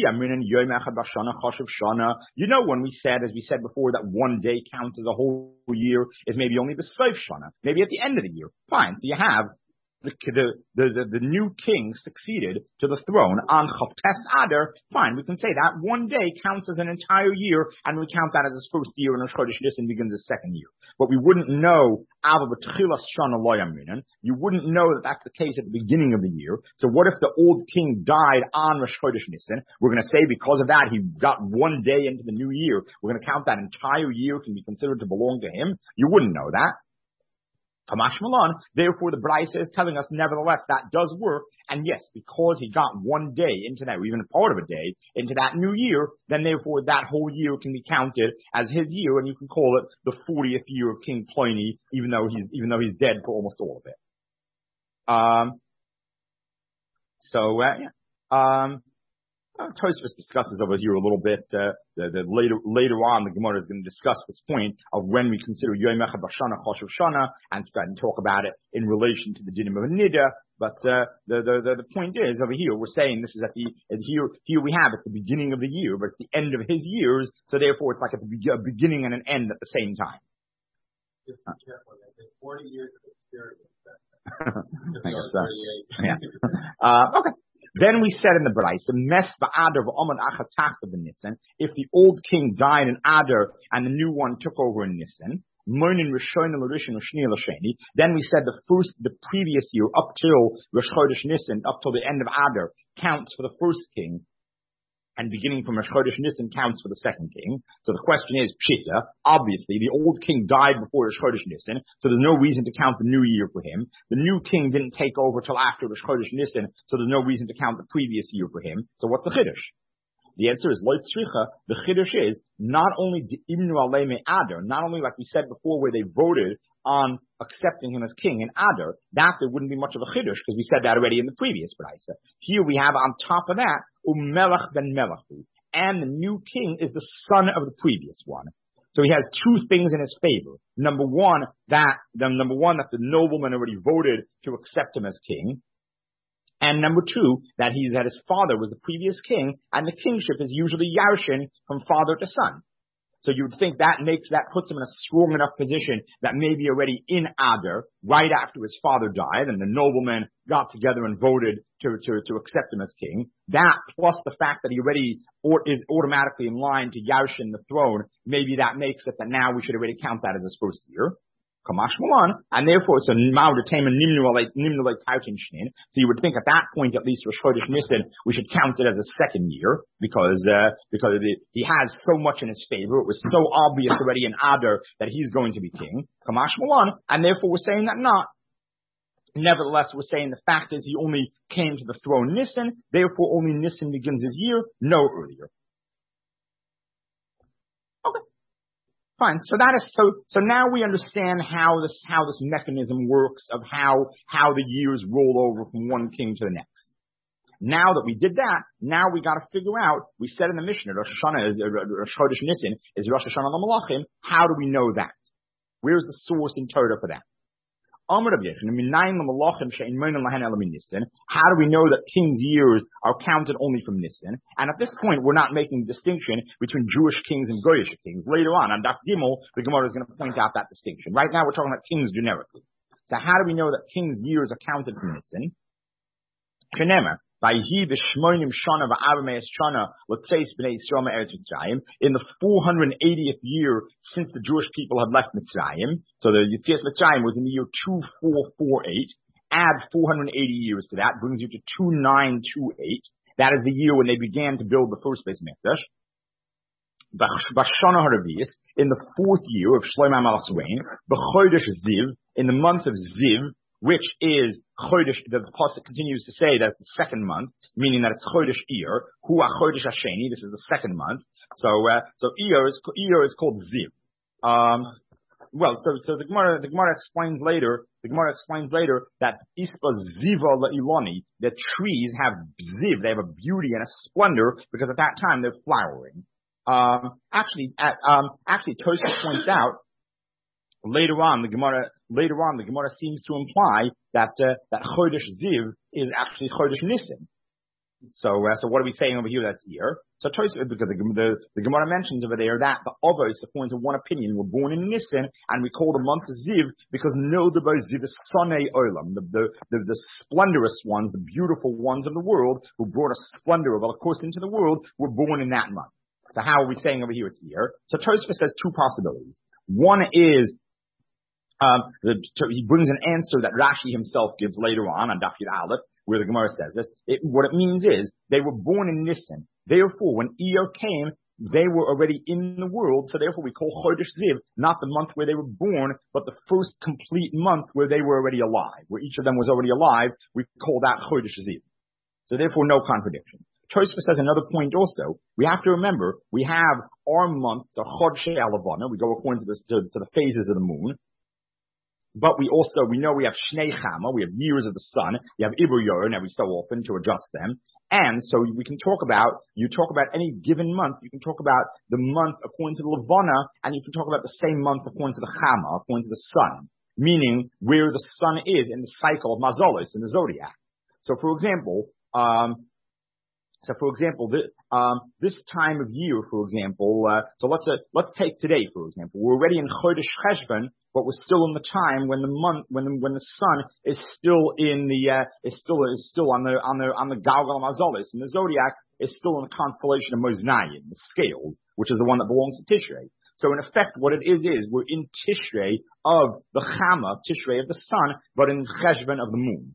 S2: you know, when we said, as we said before, that one day counts as a whole year is maybe only the Sof Shana, maybe at the end of the year. Fine. So you have the, the, the, the, the new king succeeded to the throne on Chavtes Adar. Fine. We can say that one day counts as an entire year, and we count that as his first year, and Rosh Chodesh Nisan begins his second year. But we wouldn't know, you wouldn't know that that's the case at the beginning of the year. So what if the old king died on Rosh Chodesh Nisan? We're going to say because of that, he got one day into the new year. We're going to count that entire year can be considered to belong to him. You wouldn't know that. Kamash Malan, therefore the Brisa is telling us, nevertheless, that does work. And yes, because he got one day into that, or even a part of a day, into that new year, then therefore that whole year can be counted as his year, and you can call it the fortieth year of King Pliny, even though he's, even though he's dead for almost all of it. Um, so, uh, yeah. Um, Uh, Tosfos discusses over here a little bit, uh, the, the later, later on the Gemara is going to discuss this point of when we consider Yom Echad B'Shana Choshev Shana and start and talk about it in relation to the Dinim of Nida. But, uh, the, the, the, the point is over here, we're saying this is at the, at here, here we have at the beginning of the year, but it's the end of his years, so therefore it's like at the be- beginning and an end at the same time.
S3: Just be careful. It's forty years of experience.
S2: I guess so. Yeah. Uh, okay. Then we said in the Brisa, Mes ba'Adar v'Amad Achatachta b'Nisan. If the old king died in Adar and the new one took over in Nisan, Monin Rishon l'Rishon u'Shni l'Sheni. Then we said the first, the previous year up till Rosh Chodesh Nisan, up till the end of Adar, counts for the first king. And beginning from Rosh Chodesh Nisan counts for the second king. So the question is, Pshita, obviously, the old king died before Rosh Chodesh Nisan, so there's no reason to count the new year for him. The new king didn't take over till after Rosh Chodesh Nisan, so there's no reason to count the previous year for him. So what's the Chiddush? The answer is, Lo Tzricha, the Chiddush is, not only the Imnu Alei Me'Adar, not only like we said before where they voted on accepting him as king in Adar, that there wouldn't be much of a chiddush because we said that already in the previous Brisa. Here we have on top of that, Umelech ben Melechu, and the new king is the son of the previous one. So he has two things in his favor. Number one, that the number one that the nobleman already voted to accept him as king, and number two that he that his father was the previous king, and the kingship is usually Yarshin from father to son. So you would think that makes, that puts him in a strong enough position that maybe already in Adar, right after his father died, and the noblemen got together and voted to, to, to accept him as king. That, plus the fact that he already or, is automatically in line to Yarshin the throne, maybe that makes it that now we should already count that as his first year. Kamash Malan, and therefore it's a Ma'udatema Nimnu Nimnu like Tautin Shnin. So you would think at that point, at least Rosh Chodesh Nisan, we should count it as a second year because uh, because it, he has so much in his favor. It was so obvious already in Adar that he's going to be king. Kamash Malan, and therefore we're saying that not. Nevertheless, we're saying the fact is he only came to the throne Nisan, therefore only Nisan begins his year, no earlier. Fine. So that is so. So now we understand how this how this mechanism works of how how the years roll over from one king to the next. Now that we did that, now we got to figure out. We said in the Mishnah, Rosh Hashanah, Rosh Chodesh Nisan is Rosh Hashanah LaMalachim. How do we know that? Where's the source in Torah for that? How do we know that king's years are counted only from Nisan? And at this point, we're not making a distinction between Jewish kings and Goyish kings. Later on, on Daf Gimel, the Gemara is going to point out that distinction. Right now, we're talking about kings generically. So how do we know that king's years are counted from Nisan? Shenemer. In the four hundred eightieth year since the Jewish people had left Mitzrayim, so the Yetzias Mitzrayim was in the year two four four eight, Add four hundred eighty years to that, brings you to two nine two eight. That is the year when they began to build the first Beis Mikdash. Bashana Haravias, in the fourth year of Shlomo HaMelech's reign, B'chodesh Ziv, in the month of Ziv, which is Chodesh, the pasuk continues to say that it's the second month, meaning that it's Chodesh Iyar, Hu HaChodesh HaSheni, this is the second month. So, uh, so Iyar is, Iyar is called Ziv. Um, well, so, so the Gemara, the Gemara explains later, the Gemara explains later that Ispa Ziva La'ilani, the trees have Ziv, they have a beauty and a splendor, because at that time they're flowering. Um, actually, at, um, actually, Tosfos points out later on the Gemara. Later on, the Gemara seems to imply that uh, that Chodesh Ziv is actually Chodesh Nisan. So, uh, so what are we saying over here? That's here. So Tosfos, because the, the the Gemara mentions over there that the Avos, according to one opinion, were born in Nisan, and we call the month Ziv because no the Ziv is Sonei Olam, the, the the the splendorous ones, the beautiful ones of the world, who brought a splendor of course into the world, were born in that month. So how are we saying over here it's here? So Tosfos says two possibilities. One is, um, the, he brings an answer that Rashi himself gives later on, on Daf Yud Aleph, where the Gemara says this. It, what it means is, they were born in Nisan. Therefore, when Iyar came, they were already in the world, so therefore we call Chodesh Ziv, not the month where they were born, but the first complete month where they were already alive, where each of them was already alive, we call that Chodesh Ziv. So therefore, no contradiction. Tosfos says another point also. We have to remember, we have our month, the Chodshei Alavana, we go according to, this, to, to the phases of the moon. But we also, we know we have Shnei Chama, we have years of the sun, we have Ibur Yor, every so often to adjust them. And so we can talk about, you talk about any given month, you can talk about the month according to the Levana, and you can talk about the same month according to the Chama, according to the sun. Meaning where the sun is in the cycle of Mazolos, in the zodiac. So for example, um, So, for example, this, um, this time of year, for example, uh, so let's uh, let's take today, for example. We're already in Chodesh Cheshvan, but we're still in the time when the month, when the, when the sun is still in the uh, is still is still on the on the on the Galgal Mazolis, and the zodiac is still in the constellation of Moznayim, the scales, which is the one that belongs to Tishrei. So, in effect, what it is is we're in Tishrei of the Chama, Tishrei of the sun, but in Cheshvan of the moon.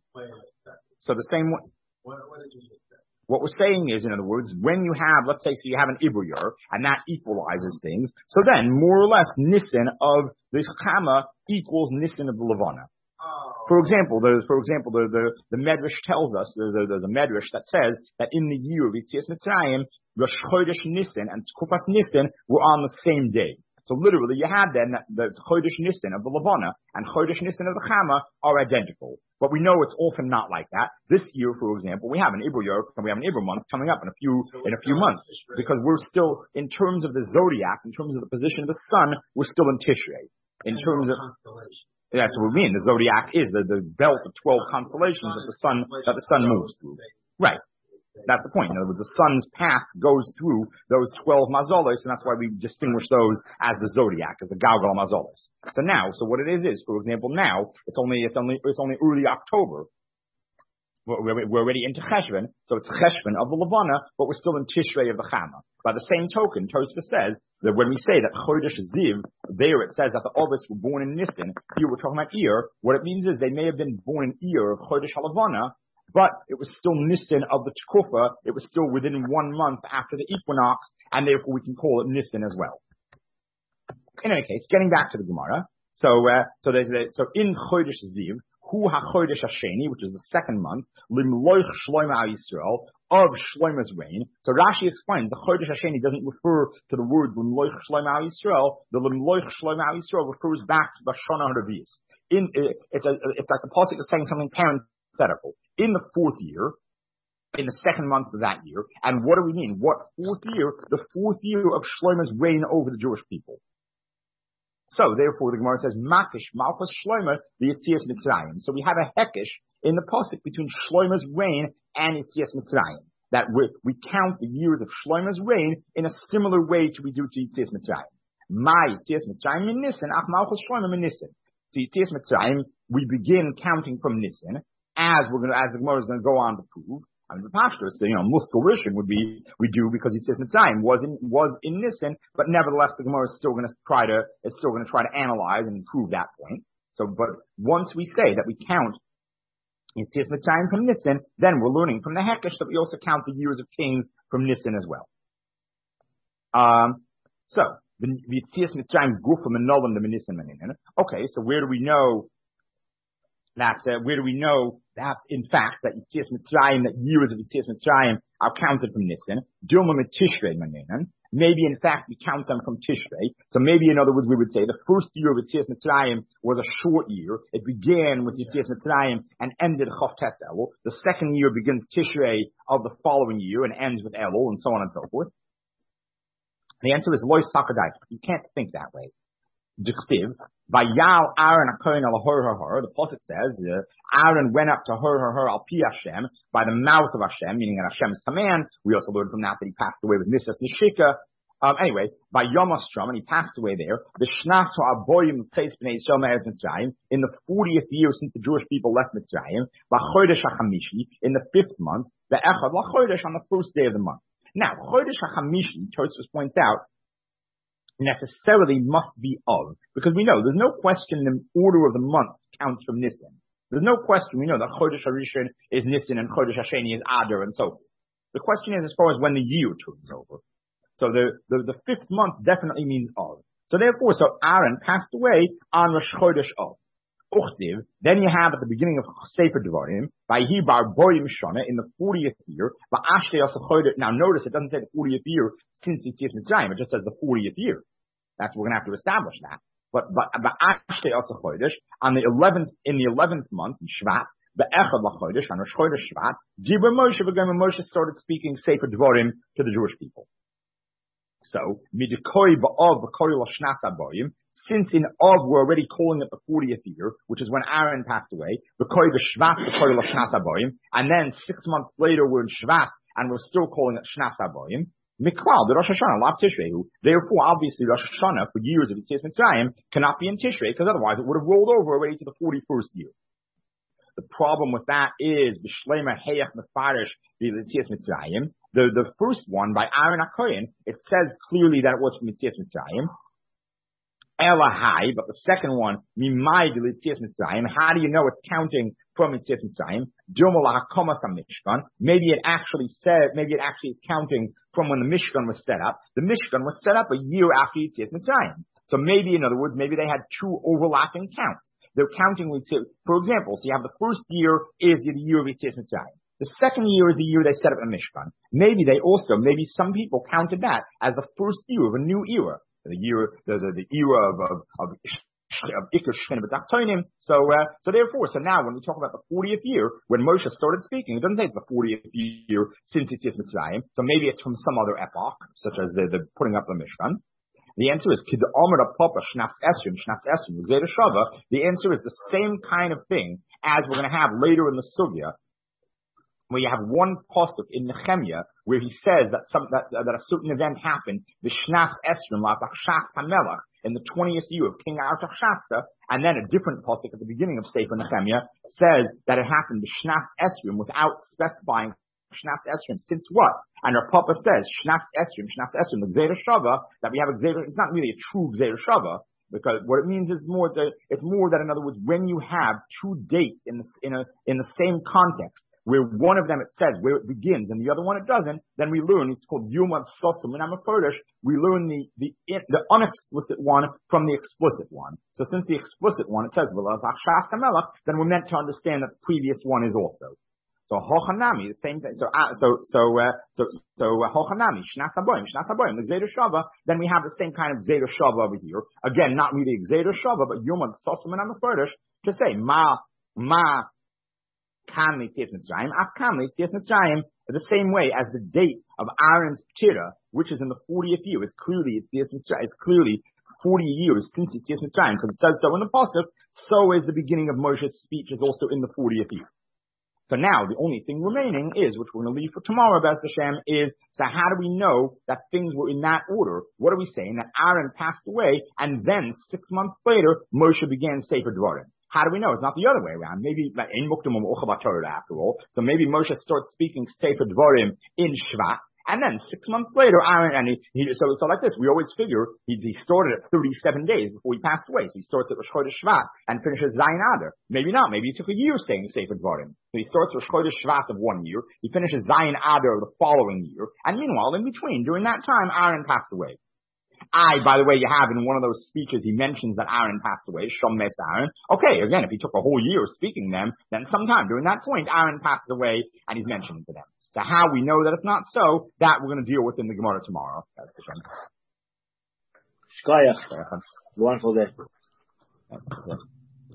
S2: So the same way.
S3: What, what did you say?
S2: What we're saying is, in other words, when you have, let's say, so you have an Ibur Yor, and that equalizes things, so then, more or less, Nisan of the Chama equals Nisan of the Levana.
S3: Oh.
S2: For example, the, for example, the, the, the Medrash tells us, the, the, there's a Medrash that says that in the year of Yetzias Mitzrayim, Rosh Chodesh Nisan and Tkufas Nisan were on the same day. So literally, you had then that the Chodesh Nisan of the Levana and Chodesh Nisan of the Chama are identical. But we know it's often not like that. This year, for example, we have an Ibur Yor, and we have an Ibur month coming up in a few
S3: So
S2: in a few months, because we're still, in terms of the zodiac, in terms of the position of the sun, we're still in Tishrei. In terms of, that's what we mean. The zodiac is the, the belt of twelve constellations that the sun that the sun moves through. Right. That's the point. In other words, the sun's path goes through those twelve mazolos, and that's why we distinguish those as the zodiac, as the Galgal mazolos. So now, so what it is is, for example, now it's only it's only it's only early October. We're, we're already into Cheshvan, so it's Cheshvan of the Levana, but we're still in Tishrei of the Chama. By the same token, Tosfos says that when we say that Chodesh Ziv, there it says that the Avos were born in Nisan. Here we're talking about Iyar. What it means is they may have been born in Iyar of Chodesh HaLevana, but it was still Nisan of the Tkufa. It was still within one month after the equinox, and therefore we can call it Nisan as well. In any case, getting back to the Gemara, so uh, so there's a, so in Chodesh Ziv, Hu HaChodesh HaSheni, which is the second month, Limloich Shlomo Al Yisrael, of Shlomo's reign. So Rashi explains the Chodesh HaSheni doesn't refer to the word Limloich Shlomo Al Yisrael. The Limloich Shlomo Al Yisrael refers back to Bashana Haravias. In it's a, it's like the pasuk is saying something parenthetical. In the fourth year, in the second month of that year, and what do we mean? What fourth year? The fourth year of Shlomo's reign over the Jewish people. So therefore, the Gemara says, Makish Malchus Shlomo the Yetzias Mitzrayim. So we have a hekish in the pasuk between Shlomo's reign and Yetzias Mitzrayim. That we, we count the years of Shlomo's reign in a similar way to we do to Yetzias Mitzrayim. My Yetzias Mitzrayim min Nisan, Ach Malchus Shlomo min Nisan. So Yetzias Mitzrayim, we begin counting from Nisan, as we're going to, as the Gemara is going to go on to prove. I mean, the Pashtus, you know, Muskal Rishon would be, we do because Yetzias Mitzrayim was in, was in Nisan, but nevertheless the Gemara is still going to try to, it's still going to try to analyze and prove that point. So, but once we say that we count Yetzias Mitzrayim from Nisan, then we're learning from the Hekesh that we also count the years of kings from Nisan as well. Um, so, the Yetzias Mitzrayim Gufam and Nolan the Nisan Manin. Okay, so where do we know that, uh, where do we know that, in fact, that Yetzias Mitzrayim, that years of Yetzias Mitzrayim are counted from Nisan? Dilma Tishrei Manin. Maybe, in fact, we count them from Tishrei. So maybe, in other words, we would say the first year of Yetzias Mitzrayim was a short year. It began with Yetzias Mitzrayim and ended Chof Tes Elul. The second year begins Tishrei of the following year and ends with Elul, and so on and so forth. The answer is Lois Sakadai. You can't think that way. Diktiv, Vayal Aaron Akoin al Hor Hor Hor. The Pasuk says, uh, Aaron went up to Hor Hor Hor al Pi Hashem, by the mouth of Hashem, meaning at Hashem's command. We also learned from that that he passed away with Nisas Nishika. Um, anyway, by Yom HaStrom, and he passed away there. The Shnas Ha'aboyim Tes B'nei Yisrael Me'eretz Mitzrayim, in the fortieth year since the Jewish people left Mitzrayim, B'chodesh HaChamishi, in the fifth month, the Echad L'chodesh, on the first day of the month. Now, Chodesh HaChamishi, Tosfos points out, necessarily must be of, because we know there's no question the order of the month counts from Nisan. There's no question, we know that Chodesh HaRishon is Nisan and Chodesh HaSheni is Adar and so forth. The question is as far as when the year turns over. So the, the, the fifth month definitely means of. So therefore, so Aaron passed away on Rosh Chodesh of. Uchtiv, then you have at the beginning of Sefer Devarim, by Hibar Boyim Shana, in the fortieth year, now notice it doesn't say the fortieth year since Yetzias Mitzrayim, it just says the fortieth year. That's, we're gonna have to establish that. But, but, but Ashtei Asa Chodesh, on the eleventh, in the eleventh month, in Shvat, the Echad LaChodesh, on Rosh Chodesh Shvat, Dibur Moshe, V'gam Moshe started speaking Sefer Devarim to the Jewish people. So, Midikoi Ba'ov V'kori L'Shnas HaBoyim, since in Av we're already calling it the fortieth year, which is when Aaron passed away, V'koi V'Shvat V'kori L'Shnas HaBoyim, and then six months later we're in Shvat, and we're still calling it Shnas HaBoyim, Miklal, the Rosh Hashanah, Lav Tishrei, therefore obviously Rosh Hashanah for years of Yetzias Mitzrayim cannot be in Tishrei, because otherwise it would have rolled over already to the forty-first year. The problem with that is B'Shleima Heyach Mefarish Yetzias Mitzrayim. The the first one by Aaron HaKohen, it says clearly that it was from Yetzias Mitzrayim. Elahai, but the second one, Mimai Yetzias Mitzrayim. How do you know it's counting from Yetzias Mitzrayim? Dumala Hakomas HaMishkan. Maybe it actually said, maybe it actually is counting from when the Mishkan was set up. The Mishkan was set up a year after Yetzias Mitzrayim. So maybe, in other words, maybe they had two overlapping counts. They're counting with, for example, so you have the first year is the year of Yetzias Mitzrayim. The second year is the year they set up a Mishkan. Maybe they also, maybe some people counted that as the first year of a new era. The year, the, the, the era of, of, of, of Iker Shchen B'Tachtonim. So, uh, so therefore, so now when we talk about the fortieth year, when Moshe started speaking, it doesn't say it's the fortieth year since Yetzias Mitzrayim. So maybe it's from some other epoch, such as the, the putting up the Mishkan. The answer is, Kid Omer Papa Shnas Esrim, Shnas Esrim, Gzeda Shava. The answer is the same kind of thing as we're going to have later in the Sugya, where you have one pasuk in Nehemiah where he says that some that, that a certain event happened, the Shnas Esrim L'Achshas HaMelech, in the twentieth year of King Artaxerxes, and then a different pasuk at the beginning of Sefer Nehemiah says that it happened the Shnas Esrim without specifying Shnas Esrim. Since what? And our Papa says Shnas Esrim, Shnas Esrim, the Gzeda Shava, that we have a Gzeda. It's not really a true Gzeda Shava. Because what it means is more, to, it's more that, in other words, when you have two dates in the, in a, in the same context, where one of them it says where it begins and the other one it doesn't, then we learn, it's called Yom Sosum and Amakodesh, we learn the, the, the unexplicit one from the explicit one. So since the explicit one, it says, then we're meant to understand that the previous one is also. So Hochanami, the same thing. So, uh, so, so, uh, so, so, uh, Hochanami, Shnas HaBoyim, Shnas HaBoyim, the Gzeda Shava, then we have the same kind of Gzeda Shava over here. Again, not really Gzeda Shava, but Yom Sosum and Amakodesh, to say, Ma, Ma, Kan Yetzias Mitzrayim, Af Kan Yetzias Mitzrayim, the same way as the date of Aaron's Ptira, which is in the fortieth year, is clearly Yetzias Mitzrayim, is clearly forty years since Yetzias Mitzrayim, because it says so in the pasuk. So is the beginning of Moshe's speech is also in the fortieth year. So now the only thing remaining is, which we're going to leave for tomorrow, B'ez Hashem, is so how do we know that things were in that order? What are we saying? That Aaron passed away, and then six months later Moshe began Sefer Devarim. How do we know? It's not the other way around. Maybe, after all. So maybe Moshe starts speaking Sefer Devarim in Shvat, And then six months later, Aaron, and he, he so, so like this, we always figure he, he started at thirty-seven days before he passed away. So he starts at Rosh Chodesh Shvat and finishes Zayin Adar. Maybe not. Maybe he took a year saying Sefer Dvarim. So he starts Rosh Chodesh Shvat of one year. He finishes Zayin Adar the following year. And meanwhile, in between, during that time, Aaron passed away. I, by the way, you have in one of those speeches, he mentions that Aaron passed away, Shom Mes Aaron. Okay, again, if he took a whole year speaking them, then sometime during that point, Aaron passed away and he's mentioning to them. So how we know that it's not so, that we're going to deal with in the Gemara tomorrow. That's the thing.
S4: Shkoyach. Wonderful day.